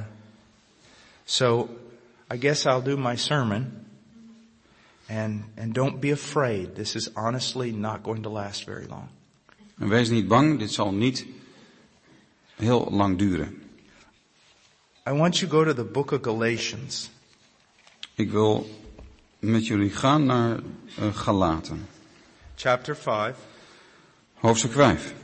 so I guess I'll do my sermon. And and don't be afraid. This is honestly not going to last very long. En wees niet bang, dit zal niet heel lang duren. I want you to go to the book of Galatians. Ik wil met jullie gaan naar uh, Galaten. Chapter five. Hoofdstuk vijf.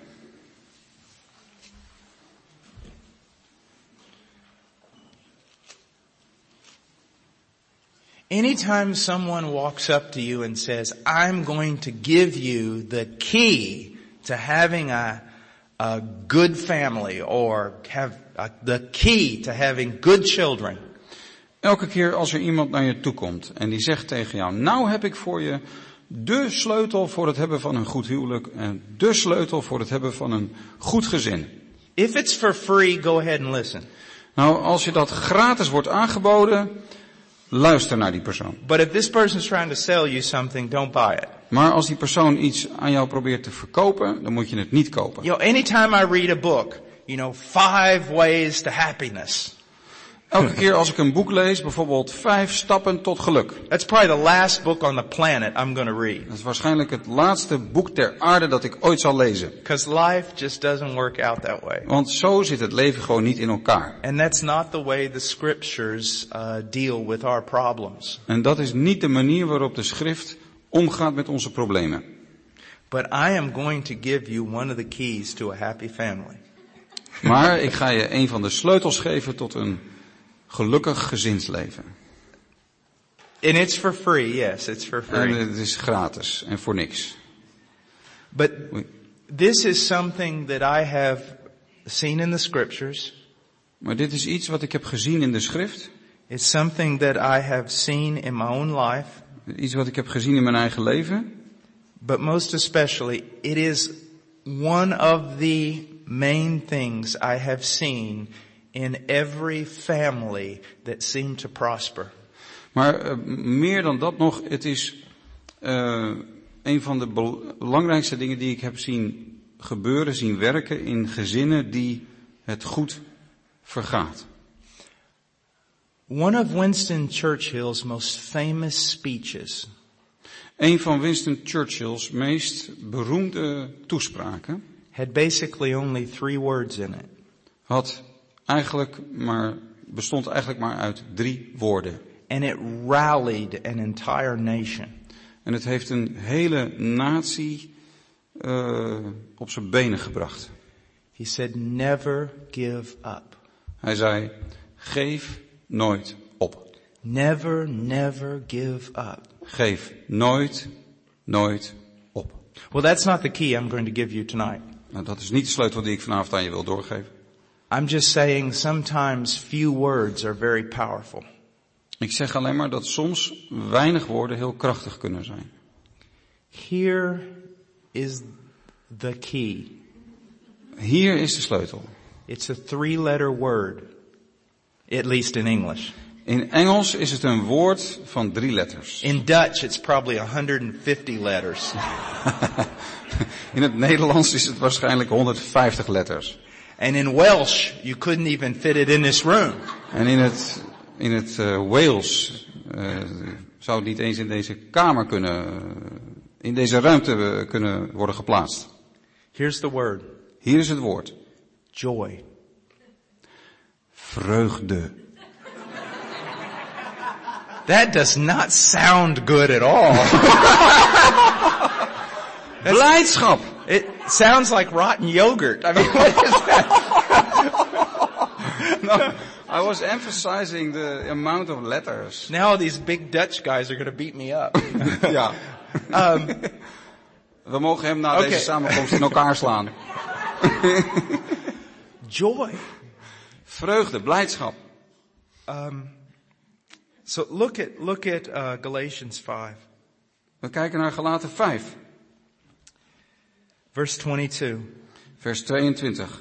Anytime someone walks up to you and says, I'm going to give you the key to having a, a good family or have a, the key to having good children. Elke keer als er iemand naar je toe komt en die zegt tegen jou, nou heb ik voor je de sleutel voor het hebben van een goed huwelijk en de sleutel voor het hebben van een goed gezin. If it's for free, go ahead and listen. Nou, als je dat gratis wordt aangeboden, luister naar die persoon. But if this person's trying to sell you something, don't buy it. Maar als die persoon iets aan jou probeert te verkopen, dan moet je het niet kopen. You know, anytime I read a book, you know, five ways to happiness. Elke keer als ik een boek lees, bijvoorbeeld Vijf Stappen tot Geluk. That's probably the last book on the planet I'm going to read. Dat is waarschijnlijk het laatste boek ter aarde dat ik ooit zal lezen. Because life just doesn't work out that way. Want zo zit het leven gewoon niet in elkaar. And that's not the way the scriptures uh, deal with our problems. En dat is niet de manier waarop de schrift omgaat met onze problemen. But I am going to give you one of the keys to a happy family. Maar ik ga je een van de sleutels geven tot een gelukkig gezinsleven. And it's for free, yes, it's for En free. het is gratis en voor niks. But this is something that I have seen in the scriptures. Maar dit is iets wat ik heb gezien in de schrift. It's something that I have seen in my own life. Iets wat ik heb gezien in mijn eigen leven. But most especially, it is one of the main things I have seen in every family that seemed to prosper. Maar uh, meer dan dat nog, het is uh, een van de belangrijkste dingen die ik heb zien gebeuren, zien werken in gezinnen die het goed vergaat. One of Winston Churchill's most famous speeches Een van Winston Churchill's meest beroemde toespraken had basically only three words in it. had eigenlijk maar, bestond eigenlijk maar uit drie woorden. And it rallied an entire nation. En het heeft een hele natie uh, op zijn benen gebracht. He said, never give up. Hij zei, geef nooit op. Never, never give up. Geef nooit, nooit op. Well, that's not the key I'm going to give you tonight. Nou, dat is niet de sleutel die ik vanavond aan je wil doorgeven. I'm just saying sometimes few words are very powerful. Ik zeg alleen maar dat soms weinig woorden heel krachtig kunnen zijn. Here is the key. Hier is de sleutel. It's a three-letter word, at least in English. In Engels is het een woord van drie letters. In Dutch, it's probably one hundred fifty letters. In het Nederlands is het waarschijnlijk honderdvijftig letters. And in Welsh, you couldn't even fit it in this room. En in het, in het uh, Wales uh, zou het niet eens in deze kamer kunnen, in deze ruimte uh, kunnen worden geplaatst. Here's the word. Hier is het woord. Joy. Vreugde. That does not sound good at all. Blijdschap. It sounds like rotten yogurt. I mean, what is that? No, I was emphasizing the amount of letters. Now these big Dutch guys are going to beat me up. Ja. Um, We mogen hem na okay. deze samenkomst in elkaar slaan. Joy. Vreugde, blijdschap. Um, so look at look at uh, Galatians five, We kijken naar Galaten vijf, verse twenty-two. vers tweeëntwintig.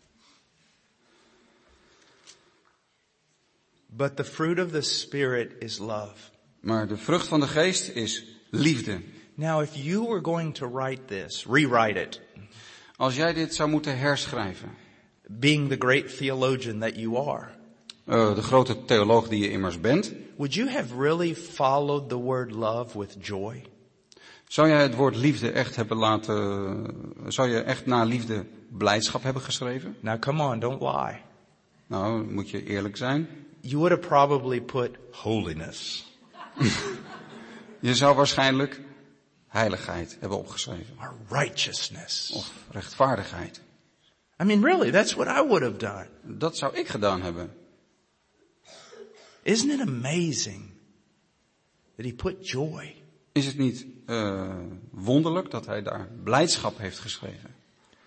But the fruit of the Spirit is love. Maar de vrucht van de geest is liefde. Now, if you were going to write this, rewrite it, Als jij dit zou moeten herschrijven, being the great theologian that you are, uh, de grote theoloog die je immers bent, would you have really followed the word love with joy? zou jij het woord liefde echt hebben laten, zou je echt na liefde blijdschap hebben geschreven? Now, come on, don't lie. Nou, moet je eerlijk zijn. You would have probably put holiness Je zou waarschijnlijk heiligheid hebben opgeschreven. or righteousness. Of rechtvaardigheid. I mean, really, that's what I would have done. Dat zou ik gedaan hebben. Isn't it amazing that he put joy? Is het niet uh, wonderlijk dat hij daar blijdschap heeft geschreven?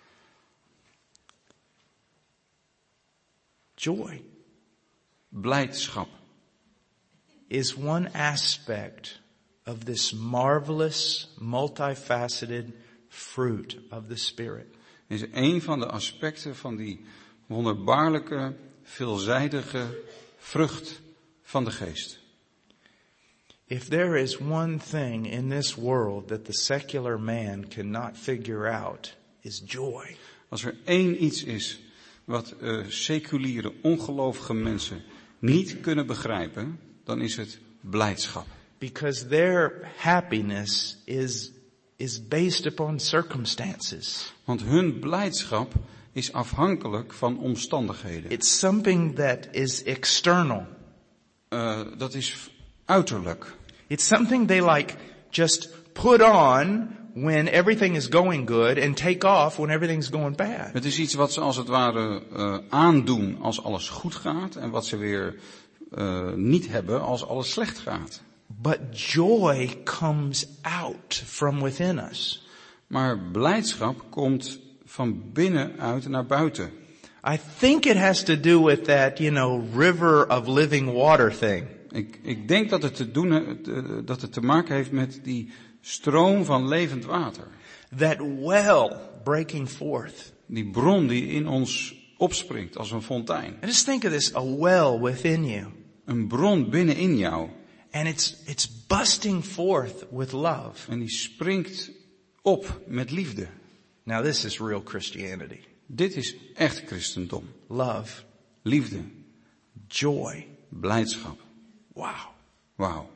Joy Blijdschap is one aspect of this marvelous, multifaceted fruit of the Spirit. is een van de aspecten van die wonderbaarlijke, veelzijdige vrucht van de geest. If there is one thing in this world that the secular man cannot figure out, is joy. Als er één iets is wat uh, seculiere, ongelovige mensen niet kunnen begrijpen, dan is het blijdschap. Because their happiness is, is based upon circumstances. Want hun blijdschap is afhankelijk van omstandigheden. It's something that is external. Uh, dat is uiterlijk. It's something they like just put on when everything is going good and take off when everything's going bad. Het is iets wat ze als het ware uh, aandoen als alles goed gaat en wat ze weer uh, niet hebben als alles slecht gaat. But joy comes out from within us. Maar blijdschap komt van binnenuit naar buiten. I think it has to do with that, you know, river of living water thing. Ik, ik denk dat het te doen, dat het te maken heeft met die stroom van levend water. That well breaking forth. Die bron die in ons opspringt als een fontein. I just think of this, a well within you. Een bron binnenin jou. And it's, it's busting forth with love. En die springt op met liefde. Now this is real Christianity. Dit is echt christendom. Love. Liefde. Joy. Blijdschap. Wow. Wauw.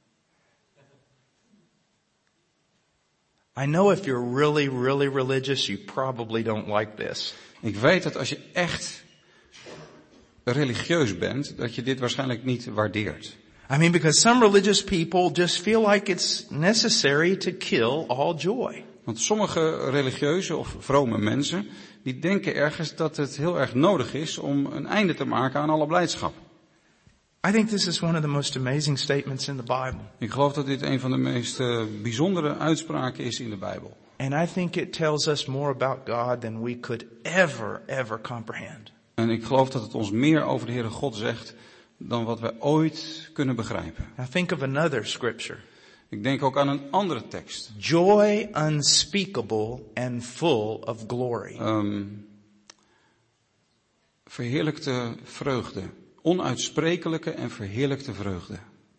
I know if you're really, really religious, you probably don't like this. Ik weet dat als je echt religieus bent, dat je dit waarschijnlijk niet waardeert. I mean, because some religious people just feel like it's necessary to kill all joy. Want sommige religieuze of vrome mensen, die denken ergens dat het heel erg nodig is om een einde te maken aan alle blijdschap. I think this is one of the most amazing statements in the Bible. Ik geloof dat dit een van de meest uh, bijzondere uitspraken is in de Bijbel. And I think it tells us more about God than we could ever, ever comprehend. En ik geloof dat het ons meer over de Heere God zegt dan wat wij ooit kunnen begrijpen. Now think of another scripture. Ik denk ook aan een andere tekst. Joy unspeakable and full of glory. Um, verheerlijkte vreugde. Onuitsprekelijke en verheerlijkte vreugde.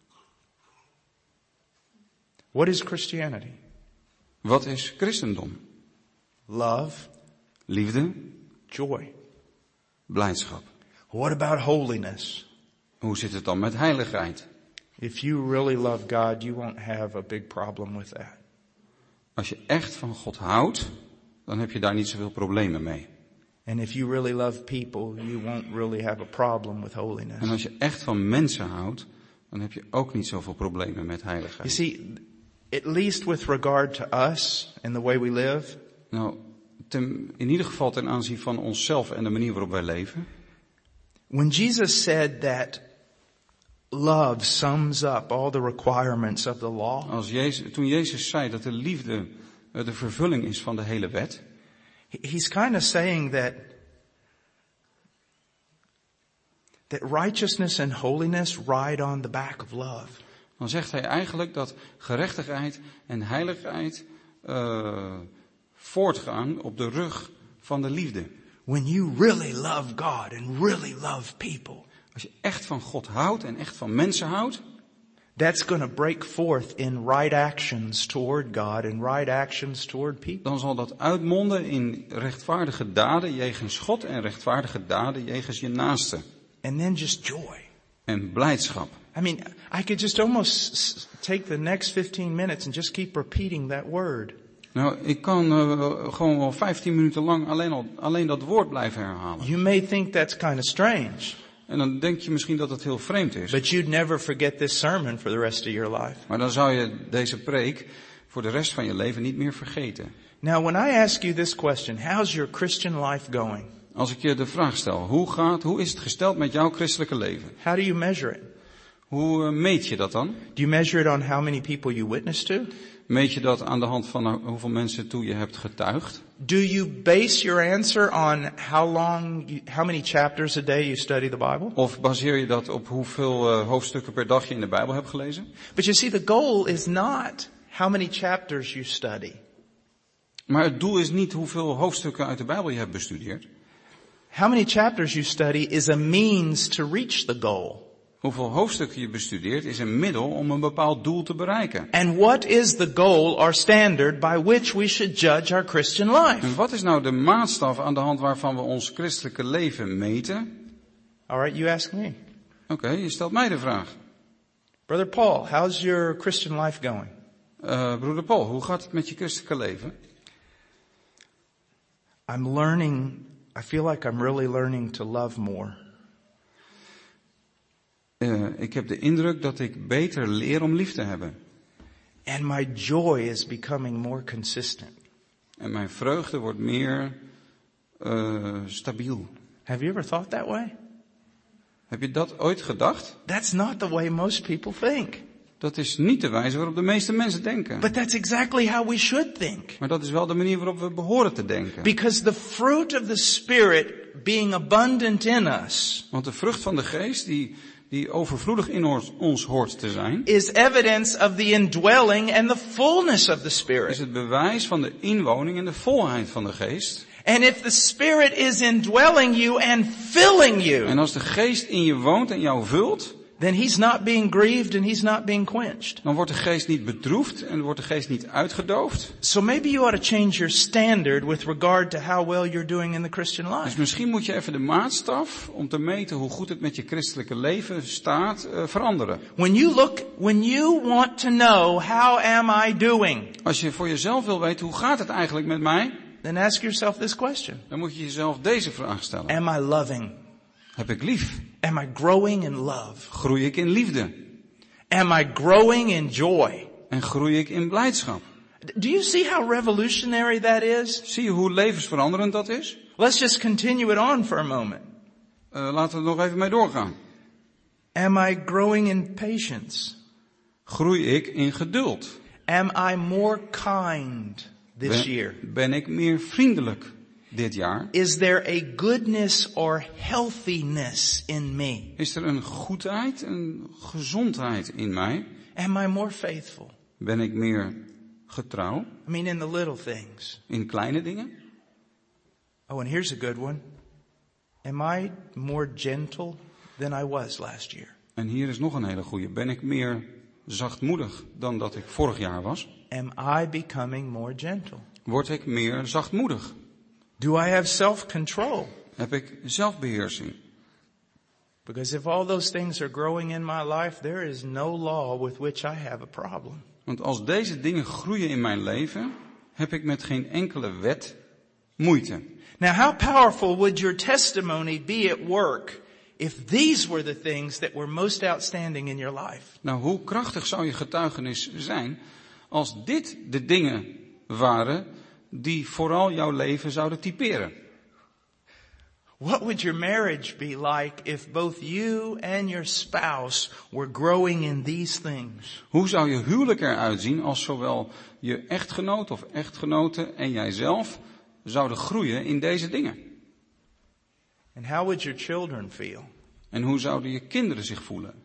What is Christianity? Wat is christendom? Love. Liefde. Joy. Blijdschap. What about holiness? Hoe zit het dan met heiligheid? If you really love God, you won't have a big problem with that. Als je echt van God houdt, dan heb je daar niet zoveel problemen mee. And if you really love people, you won't really have a problem with holiness. En als je echt van mensen houdt, dan heb je ook niet zoveel problemen met You heiligheid. see, at least with regard to us and the way we live, Nou, ten, in ieder geval ten aanzien van onszelf en de manier waarop wij leven. when Jesus said that love sums up all the requirements of the law, Als Jezus, toen Jezus zei dat de liefde uh, de vervulling is van de hele wet, he's kind of saying that that righteousness and holiness ride on the back of love. dan zegt hij eigenlijk dat gerechtigheid en heiligheid uh, voortgaan op de rug van de liefde. When you really love God and really love people, Als je echt van God houdt en echt van mensen houdt, that's going to break forth in right actions toward God and right actions toward people. dan zal dat uitmonden in rechtvaardige daden jegens God en rechtvaardige daden jegens je naaste. And then just joy. En blijdschap. I mean, I could just almost s- take the next fifteen minutes and just keep repeating that word. Nou, ik kan uh, gewoon wel vijftien minuten lang alleen, al, alleen dat woord blijven herhalen. You may think that's kind of strange, En dan denk je misschien dat het heel vreemd is. but you'd never forget this sermon for the rest of your life. Maar dan zou je deze preek voor de rest van je leven niet meer vergeten. Now, when I ask you this question, how's your Christian life going? Als ik je de vraag stel, hoe gaat, hoe is het gesteld met jouw christelijke leven? How do you measure it? Hoe uh, meet je dat dan? Do you measure it on how many people you witness to? Meet je dat aan de hand van uh, hoeveel mensen toe je hebt getuigd? Do you base your answer on how long, you, how many chapters a day you study the Bible? Of baseer je dat op hoeveel uh, hoofdstukken per dag je in de Bijbel hebt gelezen? But you see, the goal is not how many chapters you study. Maar het doel is niet hoeveel hoofdstukken uit de Bijbel je hebt bestudeerd. How many chapters you study is a means to reach the goal. Hoeveel hoofdstukken je bestudeert is een middel om een bepaald doel te bereiken. And what is the goal or standard by which we should judge our Christian life? En wat is nou de maatstaf aan de hand waarvan we ons christelijke leven meten? All right, you ask me. Oké, okay, je stelt mij de vraag. Brother Paul, how's your Christian life going? Uh, broeder Paul, hoe gaat het met je christelijke leven? I'm learning, I feel like I'm really learning to love more. Uh, ik heb de indruk dat ik beter leer om lief te hebben. And my joy is becoming more consistent. En mijn vreugde wordt meer uh, stabiel. Have you ever thought that way? Heb je dat ooit gedacht? That's not the way most people think. Dat is niet de wijze waarop de meeste mensen denken. But that's exactly how we should think. Maar dat is wel de manier waarop we behoren te denken. Because the fruit of the Spirit being abundant in us. Want de vrucht van de geest die, die overvloedig in ons, ons hoort te zijn. Is evidence of the indwelling and the fullness of the Spirit. Is het bewijs van de inwoning en de volheid van de geest. And if the Spirit is indwelling you and filling you. En als de geest in je woont en jou vult. Then he's not being grieved and he's not being quenched. Dan wordt de geest niet bedroefd en wordt de geest niet uitgedoofd. So maybe you ought to change your standard with regard to how well you're doing in the Christian life. Dus misschien moet je even de maatstaf om te meten hoe goed het met je christelijke leven staat uh, veranderen. When you look, when you want to know how am I doing? Als je voor jezelf wil weten hoe gaat het eigenlijk met mij? Then ask yourself this question. Dan moet je jezelf deze vraag stellen. Am I loving? Heb ik lief? Am I growing in love? Groei ik in liefde? Am I growing in joy? En groei ik in blijdschap? Do you see how revolutionary that is? Zie je hoe levensveranderend dat is? Let's just continue it on for a moment. Uh, laten we er nog even mee doorgaan. Am I growing in patience? Groei ik in geduld? Am I more kind this ben, year? Ben ik meer vriendelijk dit jaar? Is there a goodness or healthiness in me? Is er een goedheid, een gezondheid in mij? Am I more faithful? Ben ik meer getrouw? I mean in the little things. In kleine dingen? Oh, and here's a good one. Am I more gentle than I was last year? En hier is nog een hele goeie. Ben ik meer zachtmoedig dan dat ik vorig jaar was? Am I becoming more gentle? Word ik meer zachtmoedig? Do I have self-control? Heb ik zelfbeheersing? Because if all those things are growing in my life, there is no law with which I have a problem. Want als deze dingen groeien in mijn leven, heb ik met geen enkele wet moeite. Now, how powerful would your testimony be at work if these were the things that were most outstanding in your life? Nou, hoe krachtig zou je getuigenis zijn als dit de dingen waren die vooral jouw leven zouden typeren? What would your marriage be like if both you and your spouse were growing in these things? Hoe zou je huwelijk eruit zien als zowel je echtgenoot of echtgenote en jijzelf zouden groeien in deze dingen? And how would your children feel? En hoe zouden je kinderen zich voelen?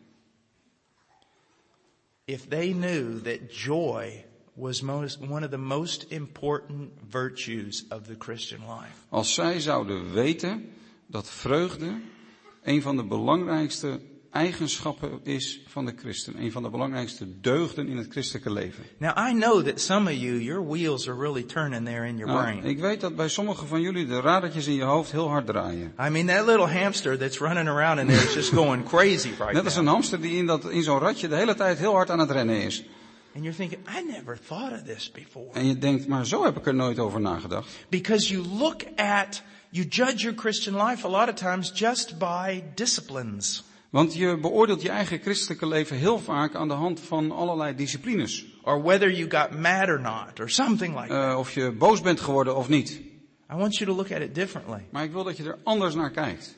If they knew that joy was most, one of the most important virtues of the Christian life. Als zij zouden weten dat vreugde een van de belangrijkste eigenschappen is van de christen. Een van de belangrijkste deugden in het christelijke leven. Now I know that some of you, your wheels are really turning there in your Nou, brain. ik weet dat bij sommigen van jullie de radertjes in je hoofd heel hard draaien. I mean, that little hamster that's running around in there is just going crazy right Net als een now. hamster die in, dat, in zo'n ratje de hele tijd heel hard aan het rennen is. And you're thinking, I never thought of this before. En je denkt, maar zo heb ik er nooit over nagedacht. Because you look at, you judge your Christian life a lot of times just by disciplines. Want je beoordeelt je eigen christelijke leven heel vaak aan de hand van allerlei disciplines. Or whether you got mad or not, or something like that. Uh, of je boos bent geworden of niet. I want you to look at it differently. Maar ik wil dat je er anders naar kijkt.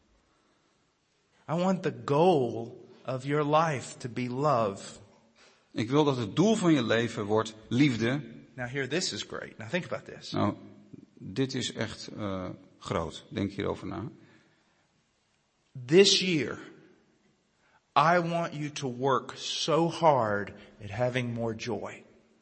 I want the goal of your life to be love. Ik wil dat het doel van je leven wordt liefde. Now here, this is great. Now think about this. Nou, dit is echt uh, groot. Denk hierover na. This year, I want you to work so hard at having more joy.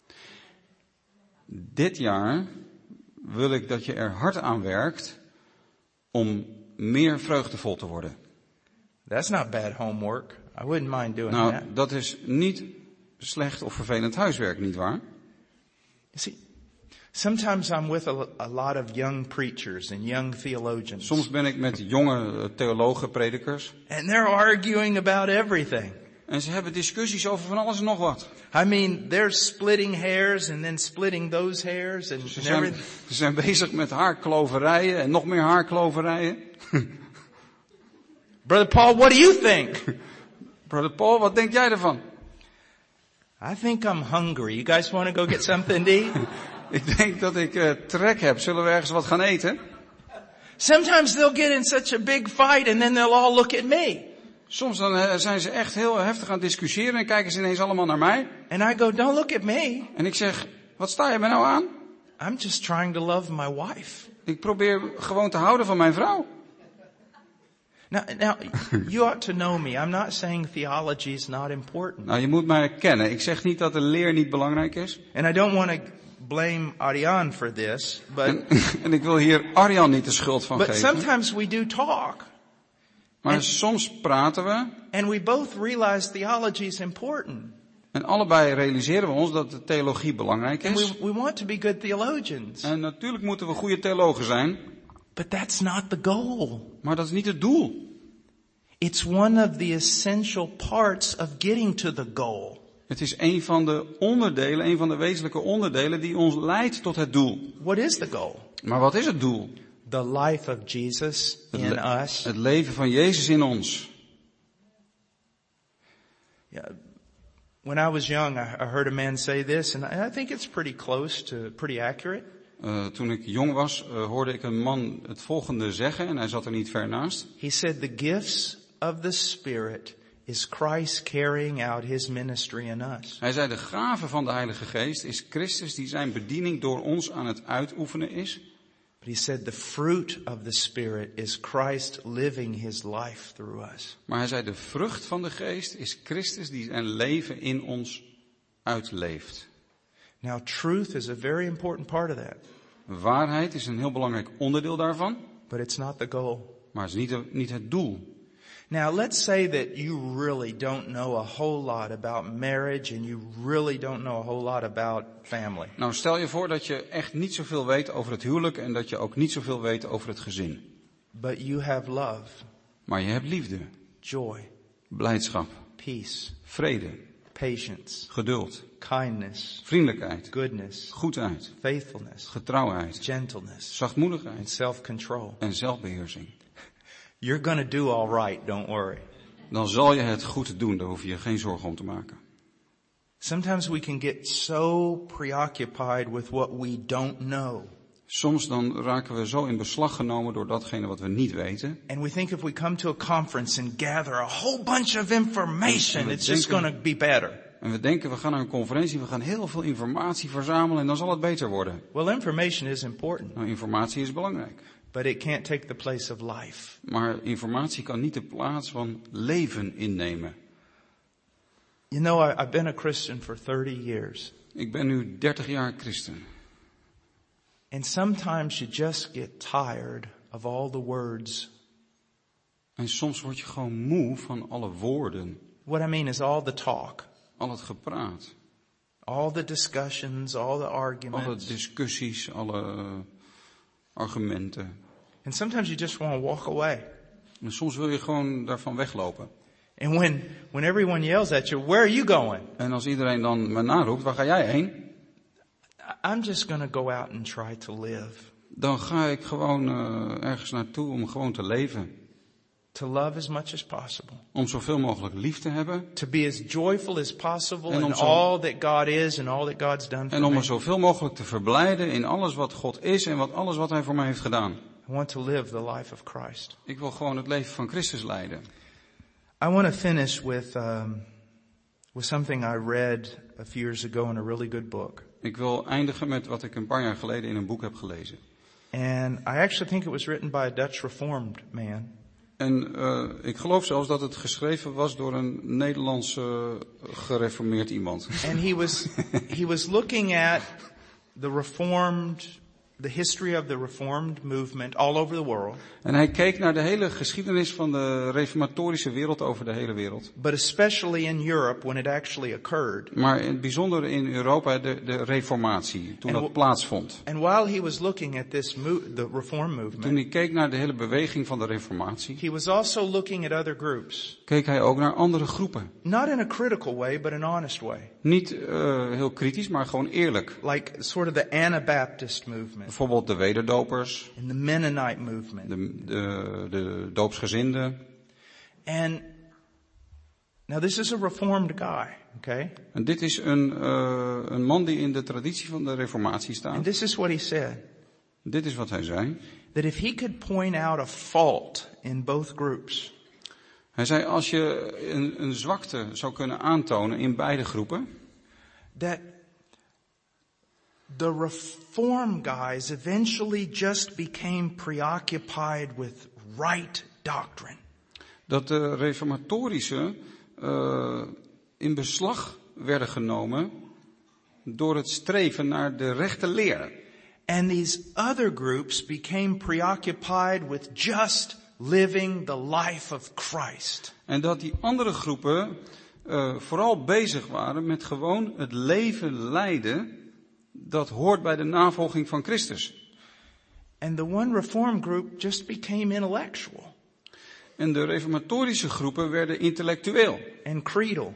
Dit jaar wil ik dat je er hard aan werkt om meer vreugdevol te worden. That's not bad homework. I wouldn't mind doing Nou, that. dat is niet slecht of vervelend huiswerk, nietwaar? You see, Sometimes I'm with a, a lot of young preachers and young theologians. Soms ben ik met jonge theologen, predikers. And they're arguing about everything. En ze hebben discussies over van alles en nog wat. I mean, they're splitting hairs and then splitting those hairs and, Ze and zijn, everything. ze zijn bezig met haarkloverijen en nog meer haarkloverijen. Brother Paul, what do you think? Brother Paul, wat denk jij ervan? I think I'm hungry. You guys want to go get something to eat? Ik denk dat ik uh, trek heb. Zullen we ergens wat gaan eten? Sometimes they'll get in such a big fight and then they'll all look at me. Soms dan uh, zijn ze echt heel heftig aan het discussiëren en kijken ze ineens allemaal naar mij. And I go, don't look at me. En ik zeg, wat sta je me nou aan? I'm just trying to love my wife. Ik probeer gewoon te houden van mijn vrouw. Now, now, you ought to know me. I'm not saying theology is not important. Nou, je moet mij kennen. Ik zeg niet dat de leer niet belangrijk is. And I don't want to blame Ariane for this, but, En, en ik wil hier Arjan niet de schuld van but geven. sometimes we do talk. Maar en- soms praten we And we both realize theology is important. en allebei realiseren we ons dat de theologie belangrijk And is. we, we want to be good theologians. En natuurlijk moeten we goede theologen zijn, But that's not the goal. maar dat is niet het doel. It's one of the essential parts of getting to the goal. Het is een van de onderdelen, een van de wezenlijke onderdelen die ons leidt tot het doel. What is the goal? Maar wat is het doel? The life of Jesus Het, in le- us. het leven van Jezus in ons. Yeah. When I was young, I I heard a man say this, and I I think it's pretty close to, pretty accurate. Uh, toen ik jong was, uh, hoorde ik een man het volgende zeggen en hij zat er niet ver naast. He said, the gifts of the Spirit is Christ carrying out his ministry in us. Hij zei, de gave van de Heilige Geest is Christus die zijn bediening door ons aan het uitoefenen is. But he said the fruit of the Spirit is Christ living his life through us. Maar hij zei, de vrucht van de Geest is Christus die zijn leven in ons uitleeft. Now truth is a very important part of that, Waarheid is een heel belangrijk onderdeel daarvan, but it's not the goal. maar het is niet, de- niet het doel. Now let's say that you really don't know a whole lot about marriage and you really don't know a whole lot about family. Nou, stel je voor dat je echt niet zoveel weet over het huwelijk en dat je ook niet zoveel weet over het gezin. But you have love, Maar je hebt liefde, joy, blijdschap, peace, vrede, patience, geduld, kindness, vriendelijkheid, goodness, goedheid, faithfulness, getrouwheid, gentleness, zachtmoedigheid and self-control. en zelfbeheersing. You're going to do all right, don't worry. Dan zal je het goed doen, daar hoef je je geen zorgen om te maken. Sometimes we can get so preoccupied with what we don't know. Soms dan raken we zo in beslag genomen door datgene wat we niet weten. And we think if we come to a conference and gather a whole bunch of information, En we it's just denken- going to be better. En we denken, we gaan naar een conferentie, we gaan heel veel informatie verzamelen en dan zal het beter worden. Well, information is important, Nou, informatie is belangrijk. but it can't take the place of life. Maar informatie kan niet de plaats van leven innemen. You know, I, I've been a Christian for thirty years. Ik ben nu dertig jaar christen. And sometimes you just get tired of all the words. En soms word je gewoon moe van alle woorden. What I mean is all the talk, Al het gepraat. all the discussions, all the Alle arguments. discussies, alle uh, argumenten. And sometimes you just want to walk away. En soms wil je gewoon daarvan weglopen. And when, when everyone yells at you, where are you going? En als iedereen dan me naroept, waar ga jij heen? I- I'm just going to go out and try to live. Dan ga ik gewoon uh, ergens naartoe om gewoon te leven. To love as much as possible. Om zoveel mogelijk lief te hebben. To be as joyful as possible En om in zo- all that God is and all that God's done for En om me. me zoveel mogelijk te verblijden in alles wat God is en wat alles wat Hij voor mij heeft gedaan. I want to live the life of Christ. Ik wil gewoon het leven van Christus leiden. I want to finish with, um, with something I read a few years ago in a really good book. Ik wil eindigen met wat ik een paar jaar geleden in een boek heb gelezen. And I actually think it was written by a Dutch Reformed man. En uh, ik geloof zelfs dat het geschreven was door een Nederlandse uh, gereformeerd iemand. And he was, he was looking at the Reformed the history of the Reformed movement all over the world. En hij keek naar de hele geschiedenis van de reformatorische wereld over de hele wereld. But especially in Europe when it actually occurred. Maar in het bijzonder in Europa de, de reformatie, toen En dat w- plaatsvond. And while he was looking at this mo- the Reform Toen movement, hij keek naar de hele beweging van de reformatie, he was also looking at other groups. keek hij ook naar andere groepen. Not in a critical way, but an honest way. Niet uh, heel kritisch, maar gewoon eerlijk. Like sort of the Anabaptist movement Bijvoorbeeld de wederdopers, and the Mennonite movement. de, de, de doopsgezinden. And now this is a Reformed guy, okay? En dit is een, uh, een man die in de traditie van de reformatie And staat. this is what he said. Dit is wat hij zei. That if he could point out a fault in both groups, Hij zei, als je een, een zwakte zou kunnen aantonen in beide groepen, that the Reform guys eventually just became preoccupied with right doctrine. dat de reformatorische uh, in beslag werden genomen door het streven naar de rechte leer. And these other groups became preoccupied with just living the life of Christ. En dat die andere groepen uh, vooral bezig waren met gewoon het leven leiden dat hoort bij de navolging van Christus. And the one Reform group just became intellectual En de reformatorische groepen werden intellectueel. and creedal.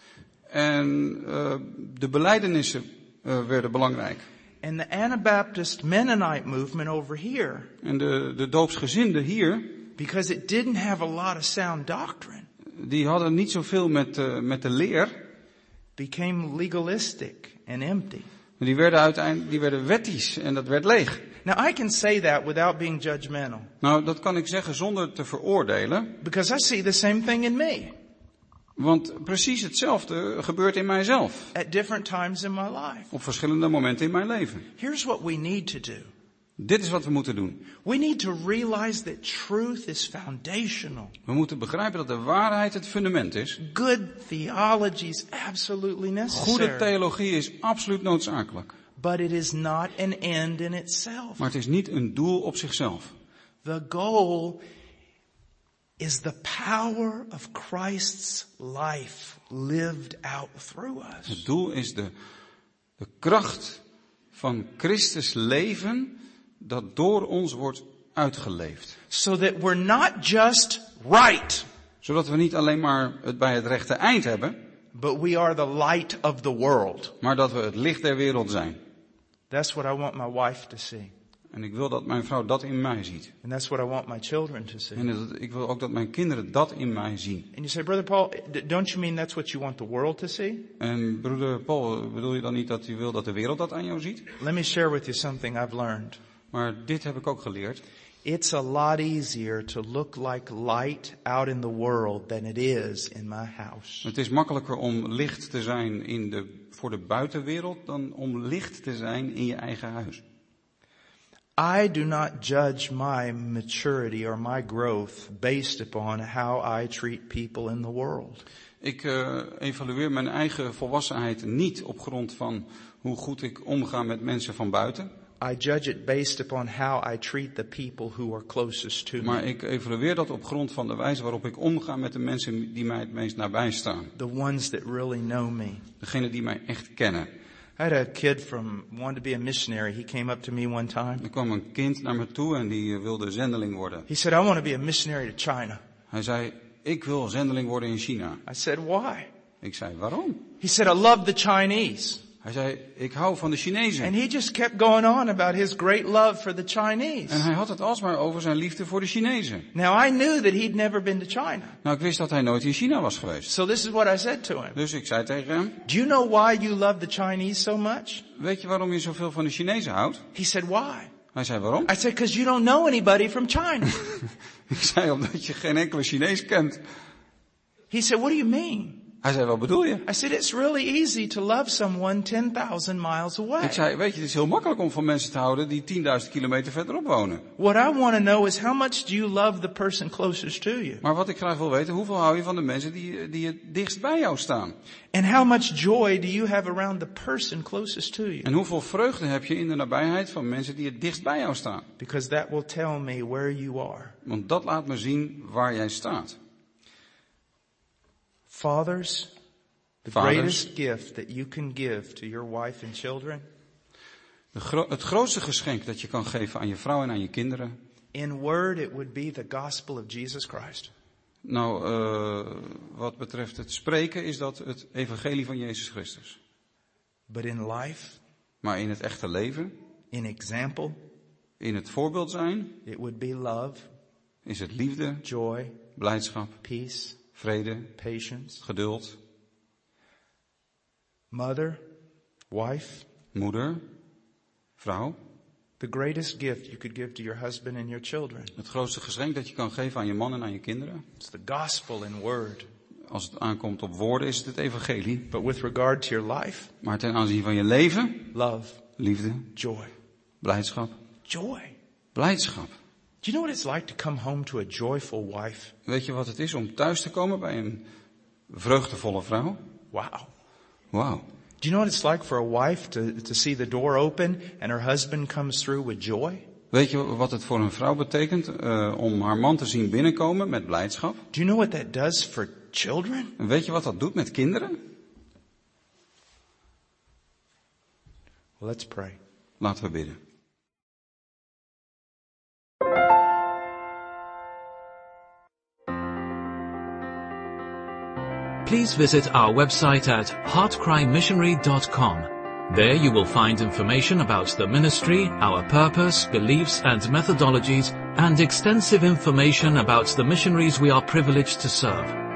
En uh, de belijdenissen uh, werden belangrijk. And the Anabaptist Mennonite movement over here, En de, de doopsgezinden hier, because it didn't have a lot of sound doctrine, die hadden niet zoveel met, uh, met de leer. became legalistic and empty. Die werden uiteindelijk, die werden wettisch en dat werd leeg. Now I can say that without being judgmental, Nou, dat kan ik zeggen zonder te veroordelen. because I see the same thing in me Want precies hetzelfde gebeurt in mijzelf. at different times in my life. Op verschillende momenten in mijn leven. Here's what we need to do. Dit is wat we moeten doen. We need to realize that truth is foundational. We moeten begrijpen dat de waarheid het fundament is. Good theology is absolutely Goede necessary. theologie is absoluut noodzakelijk. But it is not an end in itself. Maar het is niet een doel op zichzelf. The goal is the power of Christ's life lived out through us. Het doel is de, de kracht van Christus leven dat door ons wordt uitgeleefd. So that we're not just right, Zodat we niet alleen maar het bij het rechte eind hebben, but we are the light of the world. maar dat we het licht der wereld zijn. That's what I want my wife to see. En ik wil dat mijn vrouw dat in mij ziet. And that's what I want my children to see. En dat, ik wil ook dat mijn kinderen dat in mij zien. And you say, Brother Paul, d- don't you mean that's what you want the world to see? En broeder Paul, bedoel je dan niet dat u wil dat de wereld dat aan jou ziet? Let me share with you something I've learned. Maar dit heb ik ook geleerd. It's a lot easier to look like light out in the world than it is in my house. Het is makkelijker om licht te zijn in de, voor de buitenwereld dan om licht te zijn in je eigen huis. I do not judge my maturity or my growth based upon how I treat people in the world. Ik uh, evalueer mijn eigen volwassenheid niet op grond van hoe goed ik omga met mensen van buiten. I judge it based upon how I treat the people who are closest to Maar me. ik evalueer dat op grond van de wijze waarop ik omga met de mensen die mij het meest nabij staan. The ones that really know me. Degenen die mij echt kennen. I had a kid from, wanted to be a missionary. He came up to me one time. Er kwam een kind naar me toe en die uh, wilde zendeling worden. He said, I want to be a missionary to China. Hij zei, ik wil zendeling worden in China. I said, why? Ik zei, waarom? He said, I love the Chinese. Hij zei, ik hou van de Chinezen. And he just kept going on about his great love for the Chinese. En hij had het alsmaar over zijn liefde voor de Chinezen. Now I knew that he'd never been to China. Nou, ik wist dat hij nooit in China was geweest. So this is what I said to him. Dus ik zei tegen hem, Do you know why you love the Chinese so much? weet je waarom je zoveel van de Chinezen houdt? He said, why? Hij zei, waarom? I said, because you don't know anybody from China. Ik zei, omdat je geen enkele Chinees kent. He said, what do you mean? Hij zei, wat bedoel je? I said, it's really easy to love someone ten thousand miles away. Ik zei, weet je, het is heel makkelijk om van mensen te houden die tienduizend kilometer verderop wonen. What I want to know is how much do you love the person closest to you? Maar wat ik graag wil weten, hoeveel hou je van de mensen die, die het dichtst bij jou staan? And how much joy do you have around the person closest to you? En hoeveel vreugde heb je in de nabijheid van mensen die het dichtst bij jou staan? Because that will tell me where you are. Want dat laat me zien waar jij staat. Fathers, the Vaders. greatest gift that you can give to your wife and children, De gro- het grootste geschenk dat je kan geven aan je vrouw en aan je kinderen. in word it would be the gospel of Jesus Christ. Nou, uh, wat betreft het spreken is dat het evangelie van Jezus Christus. But in life, Maar in het echte leven, in example, in het voorbeeld zijn, it would be love, is het liefde, joy, blijdschap, peace, vrede, patience. geduld, Mother, wife, moeder, vrouw. the greatest gift you could give to your husband and your children. Het grootste geschenk dat je kan geven aan je man en aan je kinderen. It's the gospel in word. Als het aankomt op woorden is het het evangelie. But with regard to your life, Maar ten aanzien van je leven, love, liefde, joy. blijdschap, Joy. blijdschap. Do you know what it's like to come home to a joyful wife? Weet je wat het is om thuis te komen bij een vreugdevolle vrouw? Wow. Wauw. Do you know what it's like for a wife to, to see the door open and her husband comes through with joy? Weet je wat het voor een vrouw betekent uh, om haar man te zien binnenkomen met blijdschap? Do you know what that does for children? En weet je wat dat doet met kinderen? Well, let's pray. Laten we bidden. Please visit our website at heartcry missionary dot com. There you will find information about the ministry, our purpose, beliefs and methodologies, and extensive information about the missionaries we are privileged to serve.